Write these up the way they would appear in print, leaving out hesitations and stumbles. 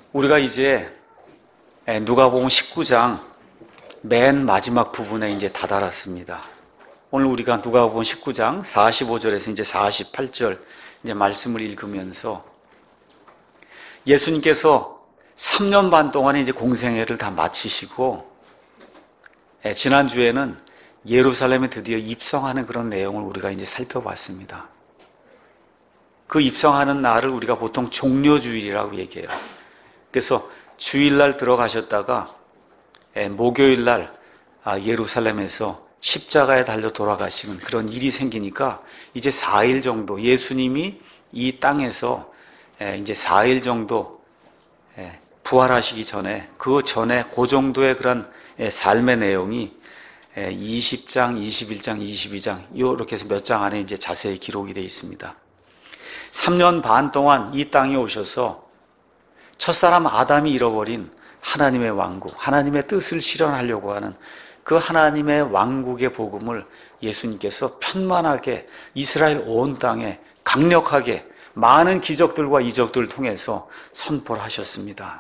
우리가 이제 누가복음 19장 맨 마지막 부분에 이제 다다랐습니다. 오늘 우리가 누가복음 19장 45절에서 이제 48절 이제 말씀을 읽으면서 예수님께서 3년 반 동안의 이제 공생애를 다 마치시고 지난주에는 예루살렘에 드디어 입성하는 그런 내용을 우리가 이제 살펴봤습니다. 그 입성하는 날을 우리가 보통 종려주일이라고 얘기해요. 그래서 주일날 들어가셨다가 목요일날 예루살렘에서 십자가에 달려 돌아가시는 그런 일이 생기니까 이제 4일 정도 예수님이 이 땅에서 이제 4일 정도 부활하시기 전에 그 정도의 그런 삶의 내용이 20장, 21장, 22장 이렇게 해서 몇 장 안에 이제 자세히 기록이 되어 있습니다. 3년 반 동안 이 땅에 오셔서 첫사람 아담이 잃어버린 하나님의 왕국, 하나님의 뜻을 실현하려고 하는 그 하나님의 왕국의 복음을 예수님께서 편만하게 이스라엘 온 땅에 강력하게 많은 기적들과 이적들을 통해서 선포를 하셨습니다.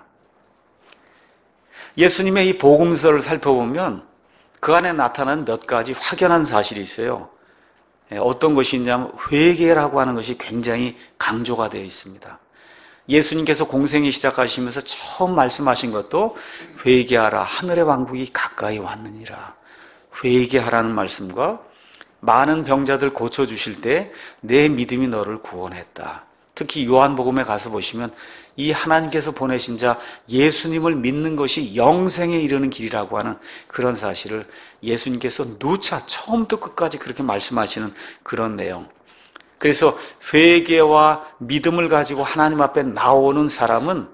예수님의 이 복음서를 살펴보면 그 안에 나타난 몇 가지 확연한 사실이 있어요. 어떤 것이 있냐면 회개라고 하는 것이 굉장히 강조가 되어 있습니다. 예수님께서 공생애 시작하시면서 처음 말씀하신 것도 회개하라, 하늘의 왕국이 가까이 왔느니라. 회개하라는 말씀과 많은 병자들 고쳐주실 때 내 믿음이 너를 구원했다. 특히 요한복음에 가서 보시면 이 하나님께서 보내신 자 예수님을 믿는 것이 영생에 이르는 길이라고 하는 그런 사실을 예수님께서 누차 처음부터 끝까지 그렇게 말씀하시는 그런 내용. 그래서 회개와 믿음을 가지고 하나님 앞에 나오는 사람은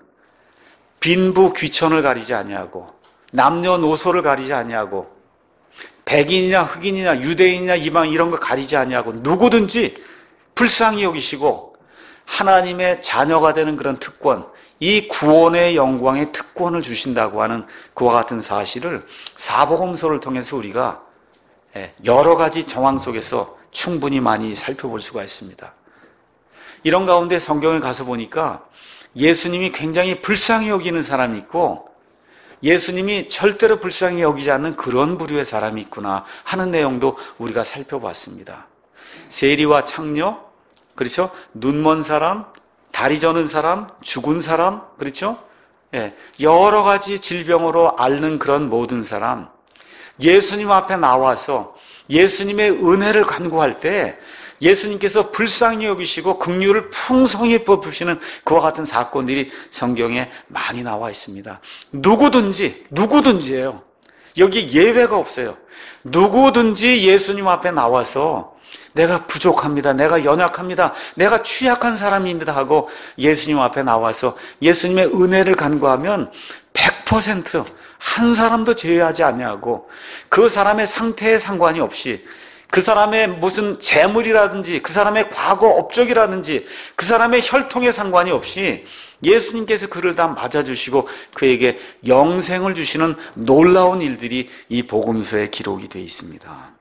빈부 귀천을 가리지 아니하고 남녀노소를 가리지 아니하고 백인이냐 흑인이냐 유대인이냐 이방 이런 거 가리지 아니하고 누구든지 불쌍히 여기시고 하나님의 자녀가 되는 그런 특권, 이 구원의 영광의 특권을 주신다고 하는 그와 같은 사실을 사복음서를 통해서 우리가 여러 가지 정황 속에서 충분히 많이 살펴볼 수가 있습니다. 이런 가운데 성경에 가서 보니까 예수님이 굉장히 불쌍히 여기는 사람이 있고 예수님이 절대로 불쌍히 여기지 않는 그런 부류의 사람이 있구나 하는 내용도 우리가 살펴봤습니다. 세리와 창녀, 그렇죠? 눈먼 사람, 다리 저는 사람, 죽은 사람, 그렇죠? 여러 가지 질병으로 앓는 그런 모든 사람, 예수님 앞에 나와서 예수님의 은혜를 간구할 때 예수님께서 불쌍히 여기시고 긍휼을 풍성히 베푸시는 그와 같은 사건들이 성경에 많이 나와 있습니다. 누구든지예요. 여기 예외가 없어요. 누구든지 예수님 앞에 나와서 내가 부족합니다. 내가 연약합니다. 내가 취약한 사람입니다 하고 예수님 앞에 나와서 예수님의 은혜를 간구하면 100% 한 사람도 제외하지 아니하고 그 사람의 상태에 상관이 없이 그 사람의 무슨 재물이라든지 그 사람의 과거 업적이라든지 그 사람의 혈통에 상관이 없이 예수님께서 그를 다 맞아주시고 그에게 영생을 주시는 놀라운 일들이 이 복음서에 기록이 되어 있습니다.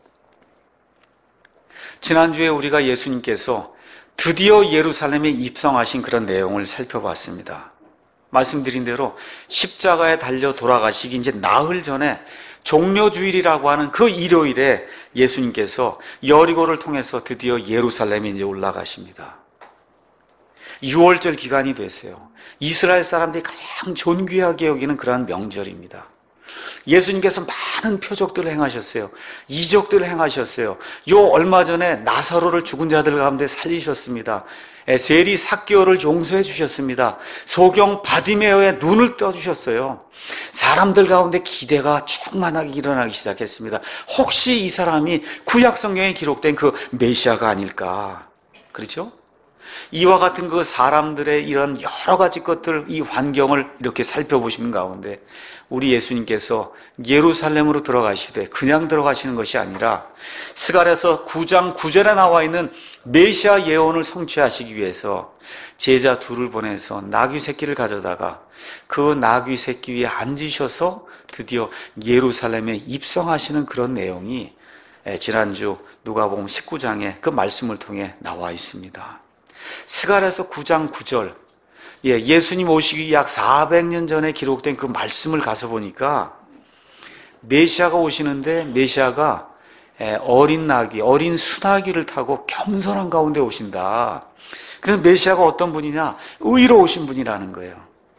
지난주에 우리가 예수님께서 드디어 예루살렘에 입성하신 그런 내용을 살펴봤습니다. 말씀드린 대로 십자가에 달려 돌아가시기 이제 나흘 전에 종려주일이라고 하는 그 일요일에 예수님께서 여리고를 통해서 드디어 예루살렘에 이제 올라가십니다. 6월절 기간이 됐어요. 이스라엘 사람들이 가장 존귀하게 여기는 그러한 명절입니다. 예수님께서 많은 표적들을 행하셨어요. 이적들을 행하셨어요. 얼마 전에 나사로를 죽은 자들 가운데 살리셨습니다. 세리 삭개오를 용서해 주셨습니다. 소경 바디메오의 눈을 떠주셨어요. 사람들 가운데 기대가 충만하게 일어나기 시작했습니다. 혹시 이 사람이 구약 성경에 기록된 그 메시아가 아닐까? 그렇죠? 이와 같은 그 사람들의 이런 여러 가지 것들, 이 환경을 이렇게 살펴보시는 가운데 우리 예수님께서 예루살렘으로 들어가시되 그냥 들어가시는 것이 아니라 스가랴서 9장 9절에 나와 있는 메시아 예언을 성취하시기 위해서 제자 둘을 보내서 나귀 새끼를 가져다가 그 나귀 새끼 위에 앉으셔서 드디어 예루살렘에 입성하시는 그런 내용이 지난주 누가복음 19장에 그 말씀을 통해 나와 있습니다. 스가랴서 9장 9절 예수님 오시기 약 400년 전에 기록된 그 말씀을 가서 보니까 메시아가 오시는데 메시아가 어린 나귀, 어린 수나귀를 타고 겸손한 가운데 오신다. 그래서 메시아가 어떤 분이냐? 의로우신 분이라는 거예요.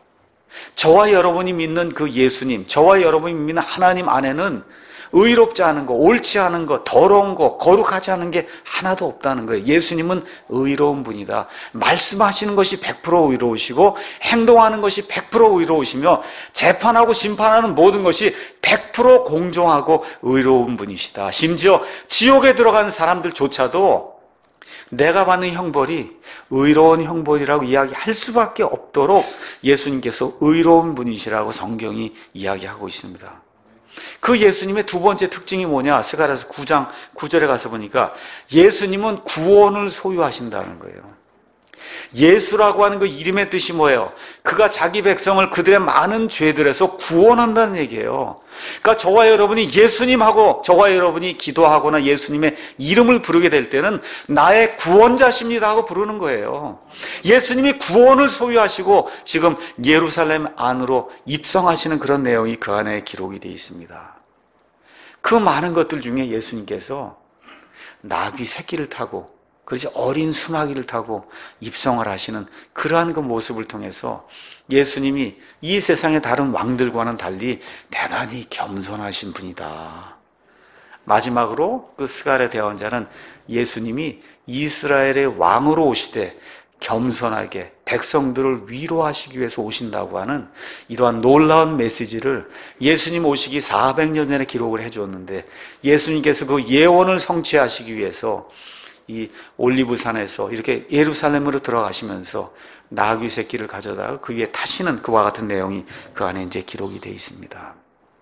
저와 여러분이 믿는 그 예수님, 저와 여러분이 믿는 하나님 안에는 의롭지 않은 거, 옳지 않은 거, 더러운 거, 거룩하지 않은 게 하나도 없다는 거예요. 예수님은 의로운 분이다. 말씀하시는 것이 100% 의로우시고 행동하는 것이 100% 의로우시며 재판하고 심판하는 모든 것이 100% 공정하고 의로운 분이시다. 심지어 지옥에 들어간 사람들조차도 내가 받는 형벌이 의로운 형벌이라고 이야기할 수밖에 없도록 예수님께서 의로운 분이시라고 성경이 이야기하고 있습니다. 그 예수님의 두 번째 특징이 뭐냐? 스가랴서 9장 9절에 가서 보니까 예수님은 구원을 소유하신다는 거예요. 예수라고 하는 그 이름의 뜻이 뭐예요? 그가 자기 백성을 그들의 많은 죄들에서 구원한다는 얘기예요. 그러니까 저와 여러분이 예수님하고 저와 여러분이 기도하거나 예수님의 이름을 부르게 될 때는 나의 구원자십니다 하고 부르는 거예요. 예수님이 구원을 소유하시고 지금 예루살렘 안으로 입성하시는 그런 내용이 그 안에 기록이 되어 있습니다. 그 많은 것들 중에 예수님께서 나귀 새끼를 타고 그렇지 어린 수나귀를 타고 입성을 하시는 그러한 그 모습을 통해서 예수님이 이 세상의 다른 왕들과는 달리 대단히 겸손하신 분이다. 마지막으로 그 스가랴 대언자는 예수님이 이스라엘의 왕으로 오시되 겸손하게 백성들을 위로하시기 위해서 오신다고 하는 이러한 놀라운 메시지를 예수님 오시기 400년 전에 기록을 해주었는데 예수님께서 그 예언을 성취하시기 위해서 이 올리브산에서 이렇게 예루살렘으로 들어가시면서 나귀 새끼를 가져다가 그 위에 타시는 그와 같은 내용이 그 안에 이제 기록이 되어 있습니다.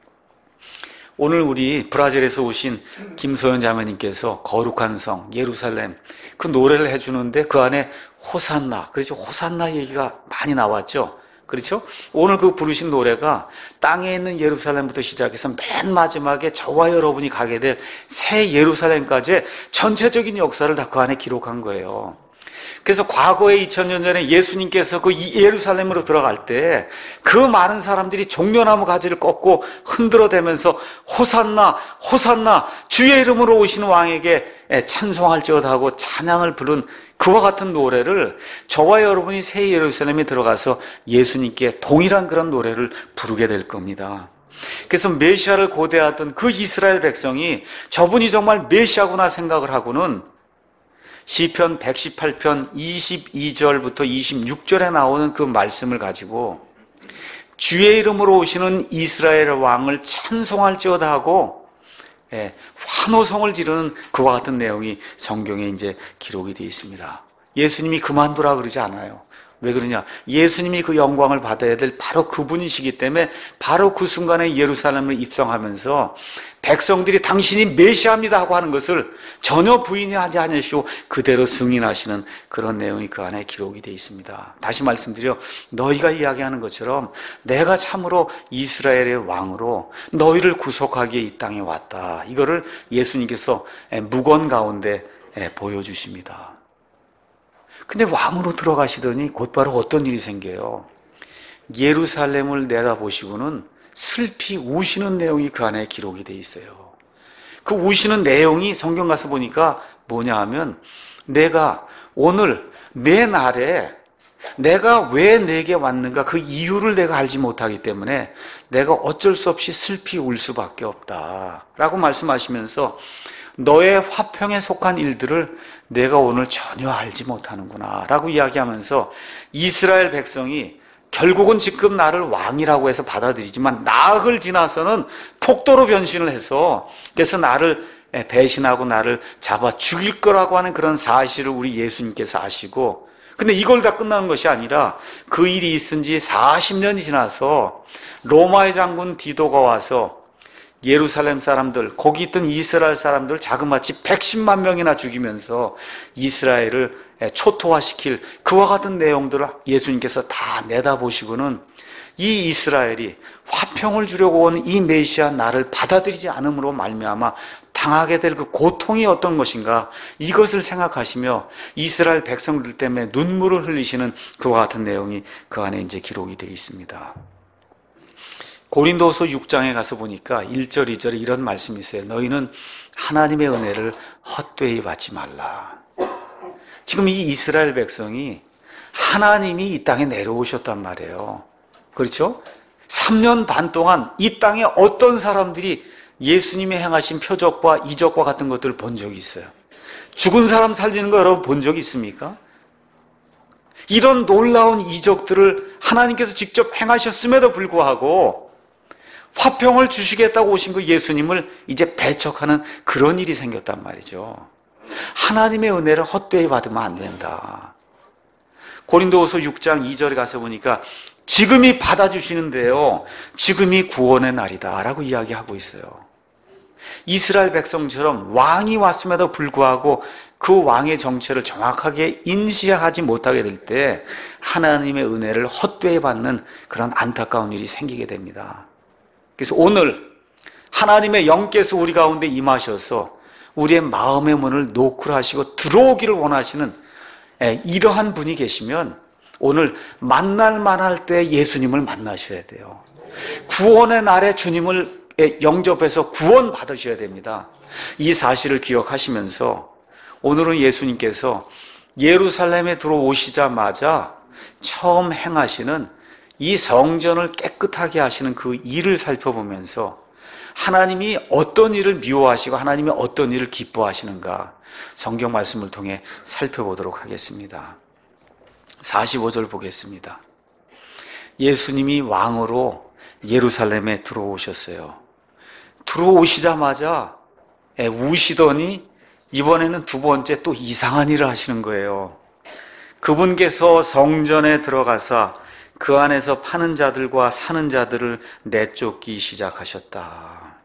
오늘 우리 브라질에서 오신 김소연 자매님께서 거룩한 성 예루살렘 그 노래를 해주는데 그 안에 호산나, 그렇죠? 호산나 얘기가 많이 나왔죠. 그렇죠? 오늘 그 부르신 노래가 땅에 있는 예루살렘부터 시작해서 맨 마지막에 저와 여러분이 가게 될 새 예루살렘까지의 전체적인 역사를 다 그 안에 기록한 거예요. 그래서 과거에 2000년 전에 예수님께서 그 예루살렘으로 들어갈 때 그 많은 사람들이 종려나무 가지를 꺾고 흔들어대면서 호산나 호산나 주의 이름으로 오시는 왕에게 찬송할지어다 하고 찬양을 부른 그와 같은 노래를 저와 여러분이 새 예루살렘에 들어가서 예수님께 동일한 그런 노래를 부르게 될 겁니다. 그래서 메시아를 고대하던 그 이스라엘 백성이 저분이 정말 메시아구나 생각을 하고는 시편 118편 22절부터 26절에 나오는 그 말씀을 가지고 주의 이름으로 오시는 이스라엘 왕을 찬송할지어다 하고 환호성을 지르는 그와 같은 내용이 성경에 이제 기록이 되어 있습니다. 예수님이 그만두라 그러지 않아요. 왜 그러냐? 예수님이 그 영광을 받아야 될 바로 그분이시기 때문에 바로 그 순간에 예루살렘을 입성하면서 백성들이 당신이 메시아입니다 하고 하는 것을 전혀 부인하지 않으시고 그대로 승인하시는 그런 내용이 그 안에 기록이 되어 있습니다. 다시 말씀드려 너희가 이야기하는 것처럼 내가 참으로 이스라엘의 왕으로 너희를 구속하기에 이 땅에 왔다. 이거를 예수님께서 묵언 가운데 보여주십니다. 근데 왕으로 들어가시더니 곧바로 어떤 일이 생겨요? 예루살렘을 내다보시고는 슬피 우시는 내용이 그 안에 기록이 돼 있어요. 그 우시는 내용이 성경 가서 보니까 뭐냐 하면 내가 오늘 내 날에 내가 왜 내게 왔는가 그 이유를 내가 알지 못하기 때문에 내가 어쩔 수 없이 슬피 울 수밖에 없다 라고 말씀하시면서 너의 화평에 속한 일들을 내가 오늘 전혀 알지 못하는구나 라고 이야기하면서 이스라엘 백성이 결국은 지금 나를 왕이라고 해서 받아들이지만 나흘 지나서는 폭도로 변신을 해서 그래서 나를 배신하고 나를 잡아 죽일 거라고 하는 그런 사실을 우리 예수님께서 아시고 근데 이걸 다 끝나는 것이 아니라 그 일이 있은 지 40년이 지나서 로마의 장군 디도가 와서 예루살렘 사람들, 거기 있던 이스라엘 사람들 자그마치 110만 명이나 죽이면서 이스라엘을 초토화시킬 그와 같은 내용들을 예수님께서 다 내다보시고는 이 이스라엘이 화평을 주려고 온 이 메시아 나를 받아들이지 않음으로 말미암아 당하게 될 그 고통이 어떤 것인가, 이것을 생각하시며 이스라엘 백성들 때문에 눈물을 흘리시는 그와 같은 내용이 그 안에 이제 기록이 되어 있습니다. 고린도후서 6장에 가서 보니까 1절, 2절에 이런 말씀이 있어요. 너희는 하나님의 은혜를 헛되이 받지 말라. 지금 이 이스라엘 백성이 하나님이 이 땅에 내려오셨단 말이에요. 그렇죠? 3년 반 동안 이 땅에 어떤 사람들이 예수님이 행하신 표적과 이적과 같은 것들을 본 적이 있어요? 죽은 사람 살리는 거 여러분 본 적이 있습니까? 이런 놀라운 이적들을 하나님께서 직접 행하셨음에도 불구하고 화평을 주시겠다고 오신 그 예수님을 이제 배척하는 그런 일이 생겼단 말이죠. 하나님의 은혜를 헛되이 받으면 안 된다. 고린도후서 6장 2절에 가서 보니까 지금이 받아주시는데요, 지금이 구원의 날이다 라고 이야기하고 있어요. 이스라엘 백성처럼 왕이 왔음에도 불구하고 그 왕의 정체를 정확하게 인식하지 못하게 될 때 하나님의 은혜를 헛되이 받는 그런 안타까운 일이 생기게 됩니다. 그래서 오늘 하나님의 영께서 우리 가운데 임하셔서 우리의 마음의 문을 노크하시고 들어오기를 원하시는 이러한 분이 계시면 오늘 만날 만할 때 예수님을 만나셔야 돼요. 구원의 날에 주님을 영접해서 구원 받으셔야 됩니다. 이 사실을 기억하시면서 오늘은 예수님께서 예루살렘에 들어오시자마자 처음 행하시는 이 성전을 깨끗하게 하시는 그 일을 살펴보면서 하나님이 어떤 일을 미워하시고 하나님이 어떤 일을 기뻐하시는가 성경 말씀을 통해 살펴보도록 하겠습니다. 45절 보겠습니다. 예수님이 왕으로 예루살렘에 들어오셨어요. 들어오시자마자 우시더니 이번에는 두 번째 또 이상한 일을 하시는 거예요. 그분께서 성전에 들어가서 그 안에서 파는 자들과 사는 자들을 내쫓기 시작하셨다.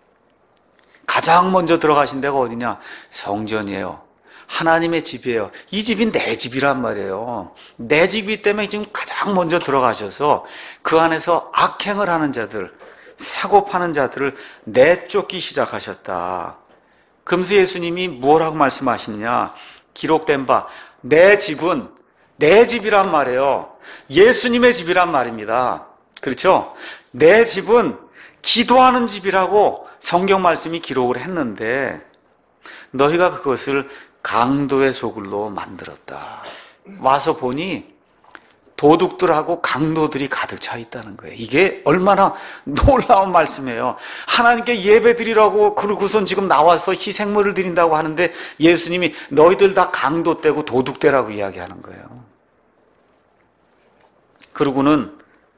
가장 먼저 들어가신 데가 어디냐? 성전이에요. 하나님의 집이에요. 이 집이 내 집이란 말이에요. 내 집이기 때문에 지금 가장 먼저 들어가셔서 그 안에서 악행을 하는 자들, 사고 파는 자들을 내쫓기 시작하셨다. 그러면서 예수님이 뭐라고 말씀하시느냐? 기록된 바 내 집은 내 집이란 말이에요. 예수님의 집이란 말입니다. 그렇죠? 내 집은 기도하는 집이라고 성경 말씀이 기록을 했는데 너희가 그것을 강도의 소굴로 만들었다. 와서 보니 도둑들하고 강도들이 가득 차 있다는 거예요. 이게 얼마나 놀라운 말씀이에요. 하나님께 예배 드리라고 그러고선 지금 나와서 희생물을 드린다고 하는데 예수님이 너희들 다 강도 떼고 도둑 떼라고 이야기하는 거예요. 그러고는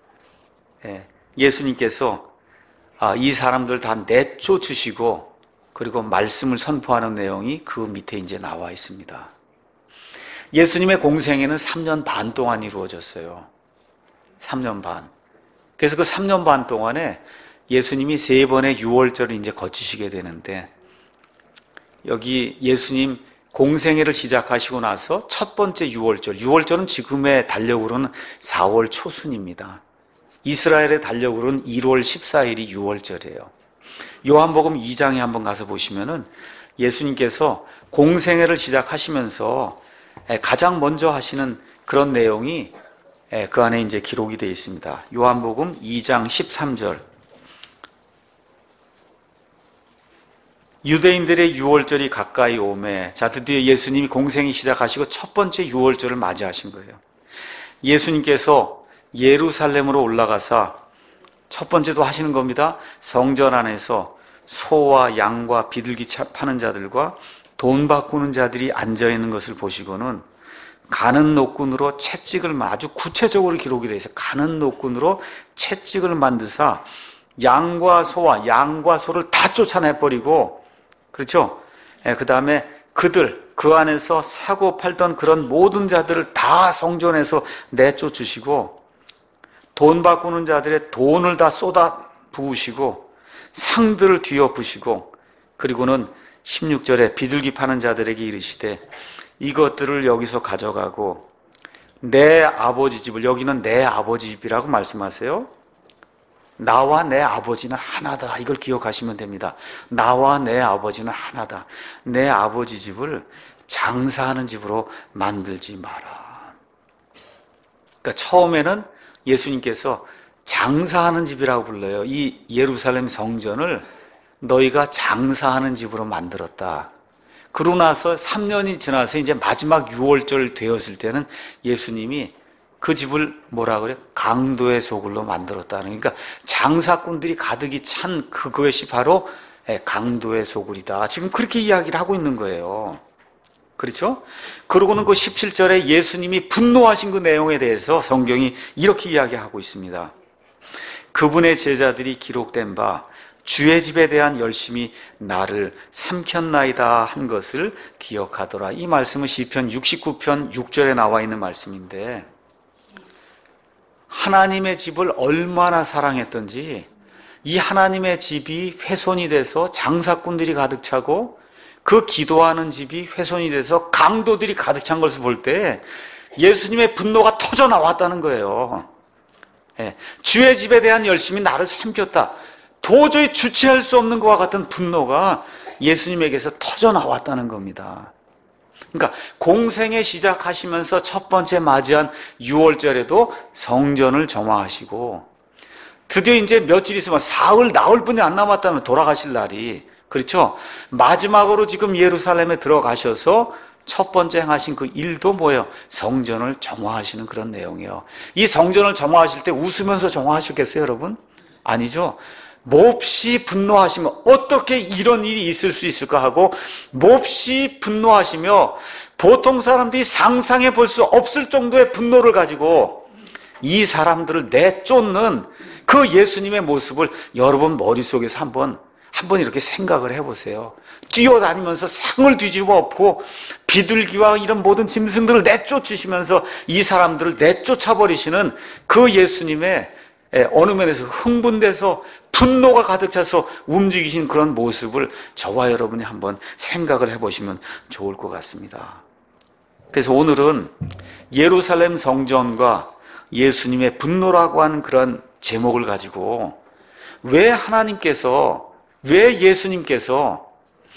예수님께서 이 사람들 다 내쫓으시고 그리고 말씀을 선포하는 내용이 그 밑에 이제 나와 있습니다. 예수님의 공생애는 3년 반 동안 이루어졌어요. 3년 반. 그래서 그 3년 반 동안에 예수님이 3번의 유월절을 이제 거치시게 되는데 여기 예수님 공생애를 시작하시고 나서 첫 번째 유월절. 유월절은 지금의 달력으로는 4월 초순입니다. 이스라엘의 달력으로는 1월 14일이 유월절이에요. 요한복음 2장에 한번 가서 보시면은 예수님께서 공생애를 시작하시면서 가장 먼저 하시는 그런 내용이 그 안에 이제 기록이 되어 있습니다. 요한복음 2장 13절. 유대인들의 유월절이 가까이 오매, 자 드디어 예수님이 공생이 시작하시고 첫 번째 유월절을 맞이하신 거예요. 예수님께서 예루살렘으로 올라가서 첫 번째도 하시는 겁니다. 성전 안에서 소와 양과 비둘기 파는 자들과 돈 바꾸는 자들이 앉아있는 것을 보시고는 가는 노끈으로 채찍을 아주 구체적으로 기록이 되어 있어요. 가는 노끈으로 채찍을 만드사 양과 소를 다 쫓아내버리고, 그렇죠? 그 다음에 그 안에서 사고 팔던 그런 모든 자들을 다 성전에서 내쫓으시고 돈 바꾸는 자들의 돈을 다 쏟아 부으시고 상들을 뒤엎으시고 그리고는 16절에 비둘기 파는 자들에게 이르시되 이것들을 여기서 가져가고 내 아버지 집을, 여기는 내 아버지 집이라고 말씀하세요. 나와 내 아버지는 하나다. 이걸 기억하시면 됩니다. 나와 내 아버지는 하나다. 내 아버지 집을 장사하는 집으로 만들지 마라. 그러니까 처음에는 예수님께서 장사하는 집이라고 불러요. 이 예루살렘 성전을 너희가 장사하는 집으로 만들었다. 그러고 나서 3년이 지나서 이제 마지막 6월절 되었을 때는 예수님이 그 집을 뭐라 그래요? 강도의 소굴로 만들었다는. 그러니까 장사꾼들이 가득히 찬 그것이 바로 강도의 소굴이다. 지금 그렇게 이야기를 하고 있는 거예요. 그렇죠? 그러고는 그 17절에 예수님이 분노하신 그 내용에 대해서 성경이 이렇게 이야기하고 있습니다. 그분의 제자들이 기록된 바 주의 집에 대한 열심이 나를 삼켰나이다 한 것을 기억하더라. 이 말씀은 시편 69편 6절에 나와 있는 말씀인데, 하나님의 집을 얼마나 사랑했던지 이 하나님의 집이 훼손이 돼서 장사꾼들이 가득 차고 그 기도하는 집이 훼손이 돼서 강도들이 가득 찬 것을 볼 때 예수님의 분노가 터져 나왔다는 거예요. 주의 집에 대한 열심이 나를 삼켰다. 도저히 주체할 수 없는 것과 같은 분노가 예수님에게서 터져 나왔다는 겁니다. 그러니까 공생에 시작하시면서 첫 번째 맞이한 6월절에도 성전을 정화하시고, 드디어 이제 며칠 있으면 사흘 나흘뿐이 안 남았다면 돌아가실 날이, 그렇죠? 마지막으로 지금 예루살렘에 들어가셔서 첫 번째 행하신 그 일도 뭐예요? 성전을 정화하시는 그런 내용이에요. 이 성전을 정화하실 때 웃으면서 정화하셨겠어요, 여러분? 아니죠. 몹시 분노하시며 어떻게 이런 일이 있을 수 있을까 하고 몹시 분노하시며 보통 사람들이 상상해 볼 수 없을 정도의 분노를 가지고 이 사람들을 내쫓는 그 예수님의 모습을 여러분 머릿속에서 한번 이렇게 생각을 해보세요. 뛰어다니면서 상을 뒤집어 엎고 비둘기와 이런 모든 짐승들을 내쫓으시면서 이 사람들을 내쫓아버리시는 그 예수님의 어느 면에서 흥분돼서 분노가 가득 차서 움직이신 그런 모습을 저와 여러분이 한번 생각을 해보시면 좋을 것 같습니다. 그래서 오늘은 예루살렘 성전과 예수님의 분노라고 하는 그런 제목을 가지고 왜 예수님께서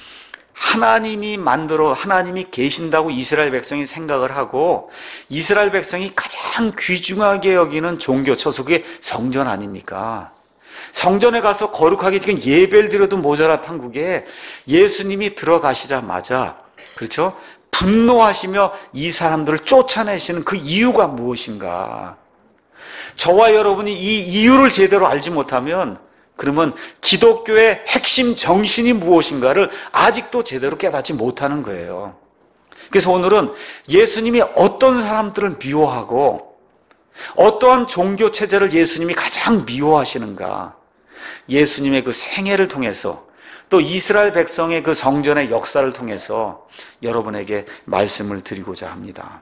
하나님이 계신다고 이스라엘 백성이 생각을 하고 이스라엘 백성이 가장 귀중하게 여기는 종교 처소가 성전 아닙니까? 성전에 가서 거룩하게 지금 예배를 드려도 모자랄 판국에 예수님이 들어가시자마자, 그렇죠? 분노하시며 이 사람들을 쫓아내시는 그 이유가 무엇인가? 저와 여러분이 이 이유를 제대로 알지 못하면 그러면 기독교의 핵심 정신이 무엇인가를 아직도 제대로 깨닫지 못하는 거예요. 그래서 오늘은 예수님이 어떤 사람들을 미워하고 어떠한 종교 체제를 예수님이 가장 미워하시는가, 예수님의 그 생애를 통해서 또 이스라엘 백성의 그 성전의 역사를 통해서 여러분에게 말씀을 드리고자 합니다.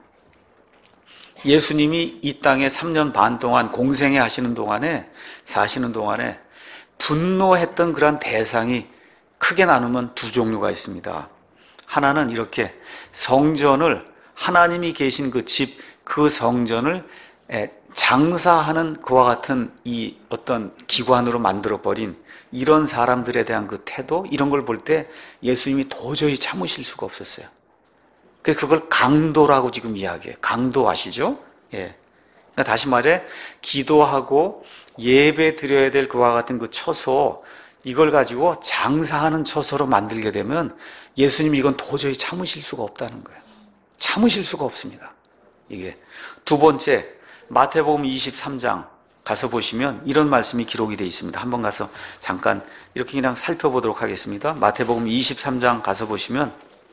예수님이 이 땅에 3년 반 동안 공생애 사시는 동안에 분노했던 그런 대상이 크게 나누면 두 종류가 있습니다. 하나는 이렇게 성전을, 하나님이 계신 그 집, 그 성전을 장사하는 그와 같은 이 어떤 기관으로 만들어버린 이런 사람들에 대한 그 태도, 이런 걸 볼 때 예수님이 도저히 참으실 수가 없었어요. 그래서 그걸 강도라고 지금 이야기해요. 강도 아시죠? 예. 그러니까 다시 말해, 기도하고 예배 드려야 될 그와 같은 그 처소, 이걸 가지고 장사하는 처소로 만들게 되면 예수님이 이건 도저히 참으실 수가 없다는 거예요. 참으실 수가 없습니다. 이게. 두 번째, 마태복음 23장 가서 보시면 이런 말씀이 기록이 되어 있습니다. 한번 가서 잠깐 이렇게 그냥 살펴보도록 하겠습니다. 마태복음 23장 가서 보시면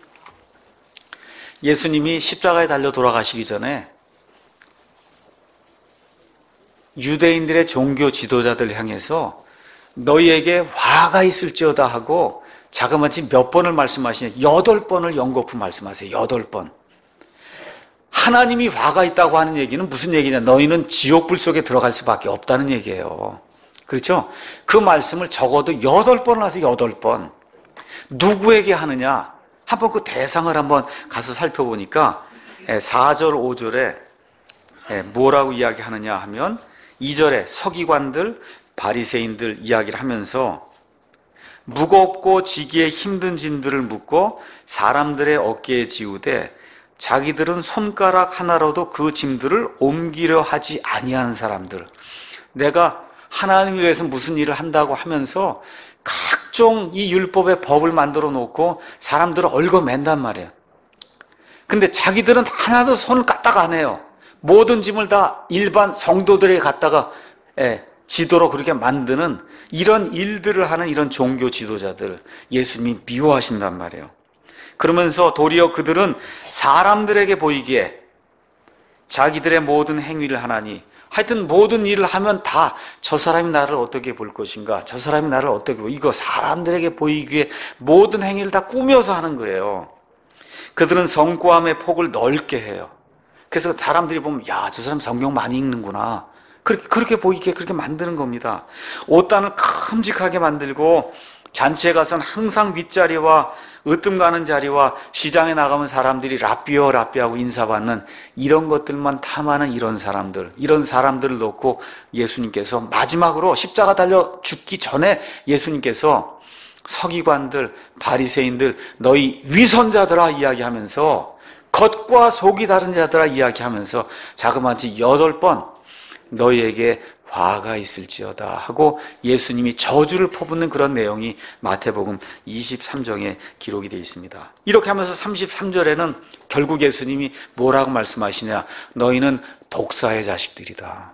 예수님이 십자가에 달려 돌아가시기 전에 유대인들의 종교 지도자들 향해서 너희에게 화가 있을지어다 하고 자그마치 몇 번을 말씀하시냐? 8번을 연거푸 말씀하세요. 8번. 하나님이 화가 있다고 하는 얘기는 무슨 얘기냐? 너희는 지옥불 속에 들어갈 수밖에 없다는 얘기예요. 그렇죠? 그 말씀을 적어도 8번을 하세요. 8번. 누구에게 하느냐? 한번 그 대상을 한번 가서 살펴보니까 4절, 5절에 뭐라고 이야기하느냐 하면 2절에 서기관들, 바리새인들 이야기를 하면서 무겁고 지기에 힘든 짐들을 묻고 사람들의 어깨에 지우되 자기들은 손가락 하나로도 그 짐들을 옮기려 하지 아니하는 사람들. 내가 하나님을 위해서 무슨 일을 한다고 하면서 각종 이 율법의 법을 만들어 놓고 사람들을 얽어맨단 말이에요. 근데 자기들은 하나도 손을 까딱 안 해요. 모든 짐을 다 일반 성도들에게 갖다가 지도로 그렇게 만드는 이런 일들을 하는 이런 종교 지도자들, 예수님이 미워하신단 말이에요. 그러면서 도리어 그들은 사람들에게 보이기에 자기들의 모든 행위를 하나니, 하여튼 모든 일을 하면 다 저 사람이 나를 어떻게 볼 것인가, 저 사람이 나를 어떻게 이거 사람들에게 보이기에 모든 행위를 다 꾸며서 하는 거예요. 그들은 성고함의 폭을 넓게 해요. 그래서 사람들이 보면 야, 저 사람 성경 많이 읽는구나, 그렇게 보이게 그렇게 만드는 겁니다. 옷단을 큼직하게 만들고 잔치에 가서는 항상 윗자리와 으뜸 가는 자리와 시장에 나가면 사람들이 라삐하고 인사받는 이런 것들만 탐하는 이런 사람들을 놓고 예수님께서 마지막으로 십자가 달려 죽기 전에 예수님께서 서기관들, 바리새인들, 너희 위선자들아 이야기하면서, 겉과 속이 다른 자들아 이야기하면서 자그마치 8번 너희에게 화가 있을지어다 하고 예수님이 저주를 퍼붓는 그런 내용이 마태복음 23장에 기록이 되어 있습니다. 이렇게 하면서 33절에는 결국 예수님이 뭐라고 말씀하시냐, 너희는 독사의 자식들이다.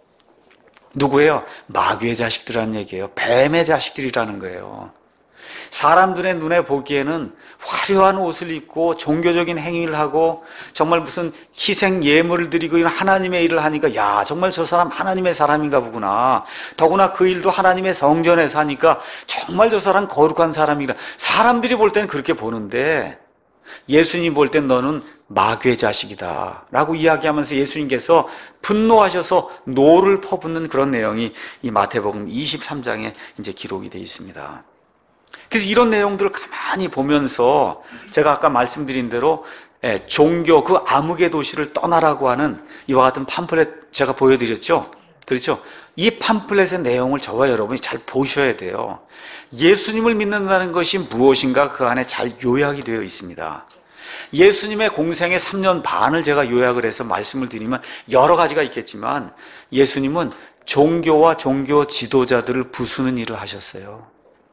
누구예요? 마귀의 자식들이라는 얘기예요. 뱀의 자식들이라는 거예요. 사람들의 눈에 보기에는 화려한 옷을 입고 종교적인 행위를 하고 정말 무슨 희생 예물을 드리고 이런 하나님의 일을 하니까 야, 정말 저 사람 하나님의 사람인가 보구나. 더구나 그 일도 하나님의 성전에서 하니까 정말 저 사람 거룩한 사람이구나. 사람들이 볼 때는 그렇게 보는데 예수님이 볼 땐 너는 마귀의 자식이다 라고 이야기하면서 예수님께서 분노하셔서 노를 퍼붓는 그런 내용이 이 마태복음 23장에 이제 기록이 되어 있습니다. 그래서 이런 내용들을 가만히 보면서 제가 아까 말씀드린 대로 종교, 그 암흑의 도시를 떠나라고 하는 이와 같은 팜플렛 제가 보여드렸죠. 그렇죠? 이 팜플렛의 내용을 저와 여러분이 잘 보셔야 돼요. 예수님을 믿는다는 것이 무엇인가 그 안에 잘 요약이 되어 있습니다. 예수님의 공생의 3년 반을 제가 요약을 해서 말씀을 드리면 여러 가지가 있겠지만 예수님은 종교와 종교 지도자들을 부수는 일을 하셨어요.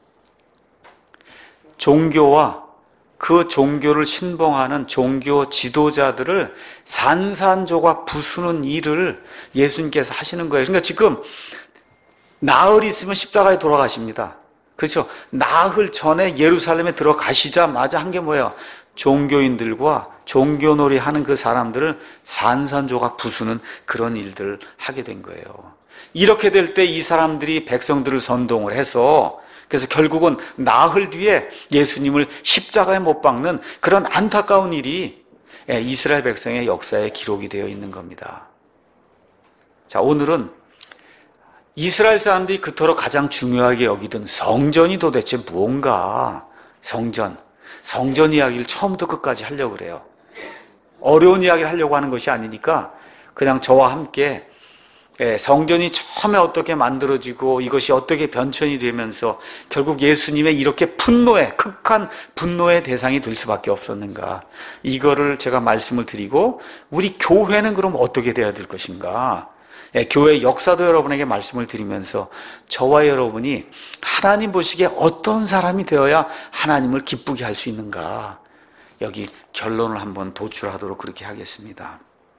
종교와 그 종교를 신봉하는 종교 지도자들을 산산조각 부수는 일을 예수님께서 하시는 거예요. 그러니까 지금 나흘 있으면 십자가에 돌아가십니다. 그렇죠? 나흘 전에 예루살렘에 들어가시자마자 한 게 뭐예요? 종교인들과 종교놀이 하는 그 사람들을 산산조각 부수는 그런 일들을 하게 된 거예요. 이렇게 될 때 이 사람들이 백성들을 선동을 해서 그래서 결국은 나흘 뒤에 예수님을 십자가에 못 박는 그런 안타까운 일이 이스라엘 백성의 역사에 기록이 되어 있는 겁니다. 자, 오늘은 이스라엘 사람들이 그토록 가장 중요하게 여기던 성전이 도대체 무언가, 성전 이야기를 처음부터 끝까지 하려고 그래요. 어려운 이야기를 하려고 하는 것이 아니니까 그냥 저와 함께 성전이 처음에 어떻게 만들어지고 이것이 어떻게 변천이 되면서 결국 예수님의 이렇게 극한 분노의 대상이 될 수밖에 없었는가, 이거를 제가 말씀을 드리고 우리 교회는 그럼 어떻게 돼야 될 것인가, 교회 역사도 여러분에게 말씀을 드리면서 저와 여러분이 하나님 보시기에 어떤 사람이 되어야 하나님을 기쁘게 할 수 있는가, 여기 결론을 한번 도출하도록 그렇게 하겠습니다.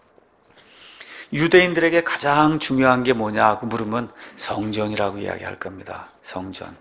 유대인들에게 가장 중요한 게 뭐냐고 물으면 성전이라고 이야기할 겁니다. 성전.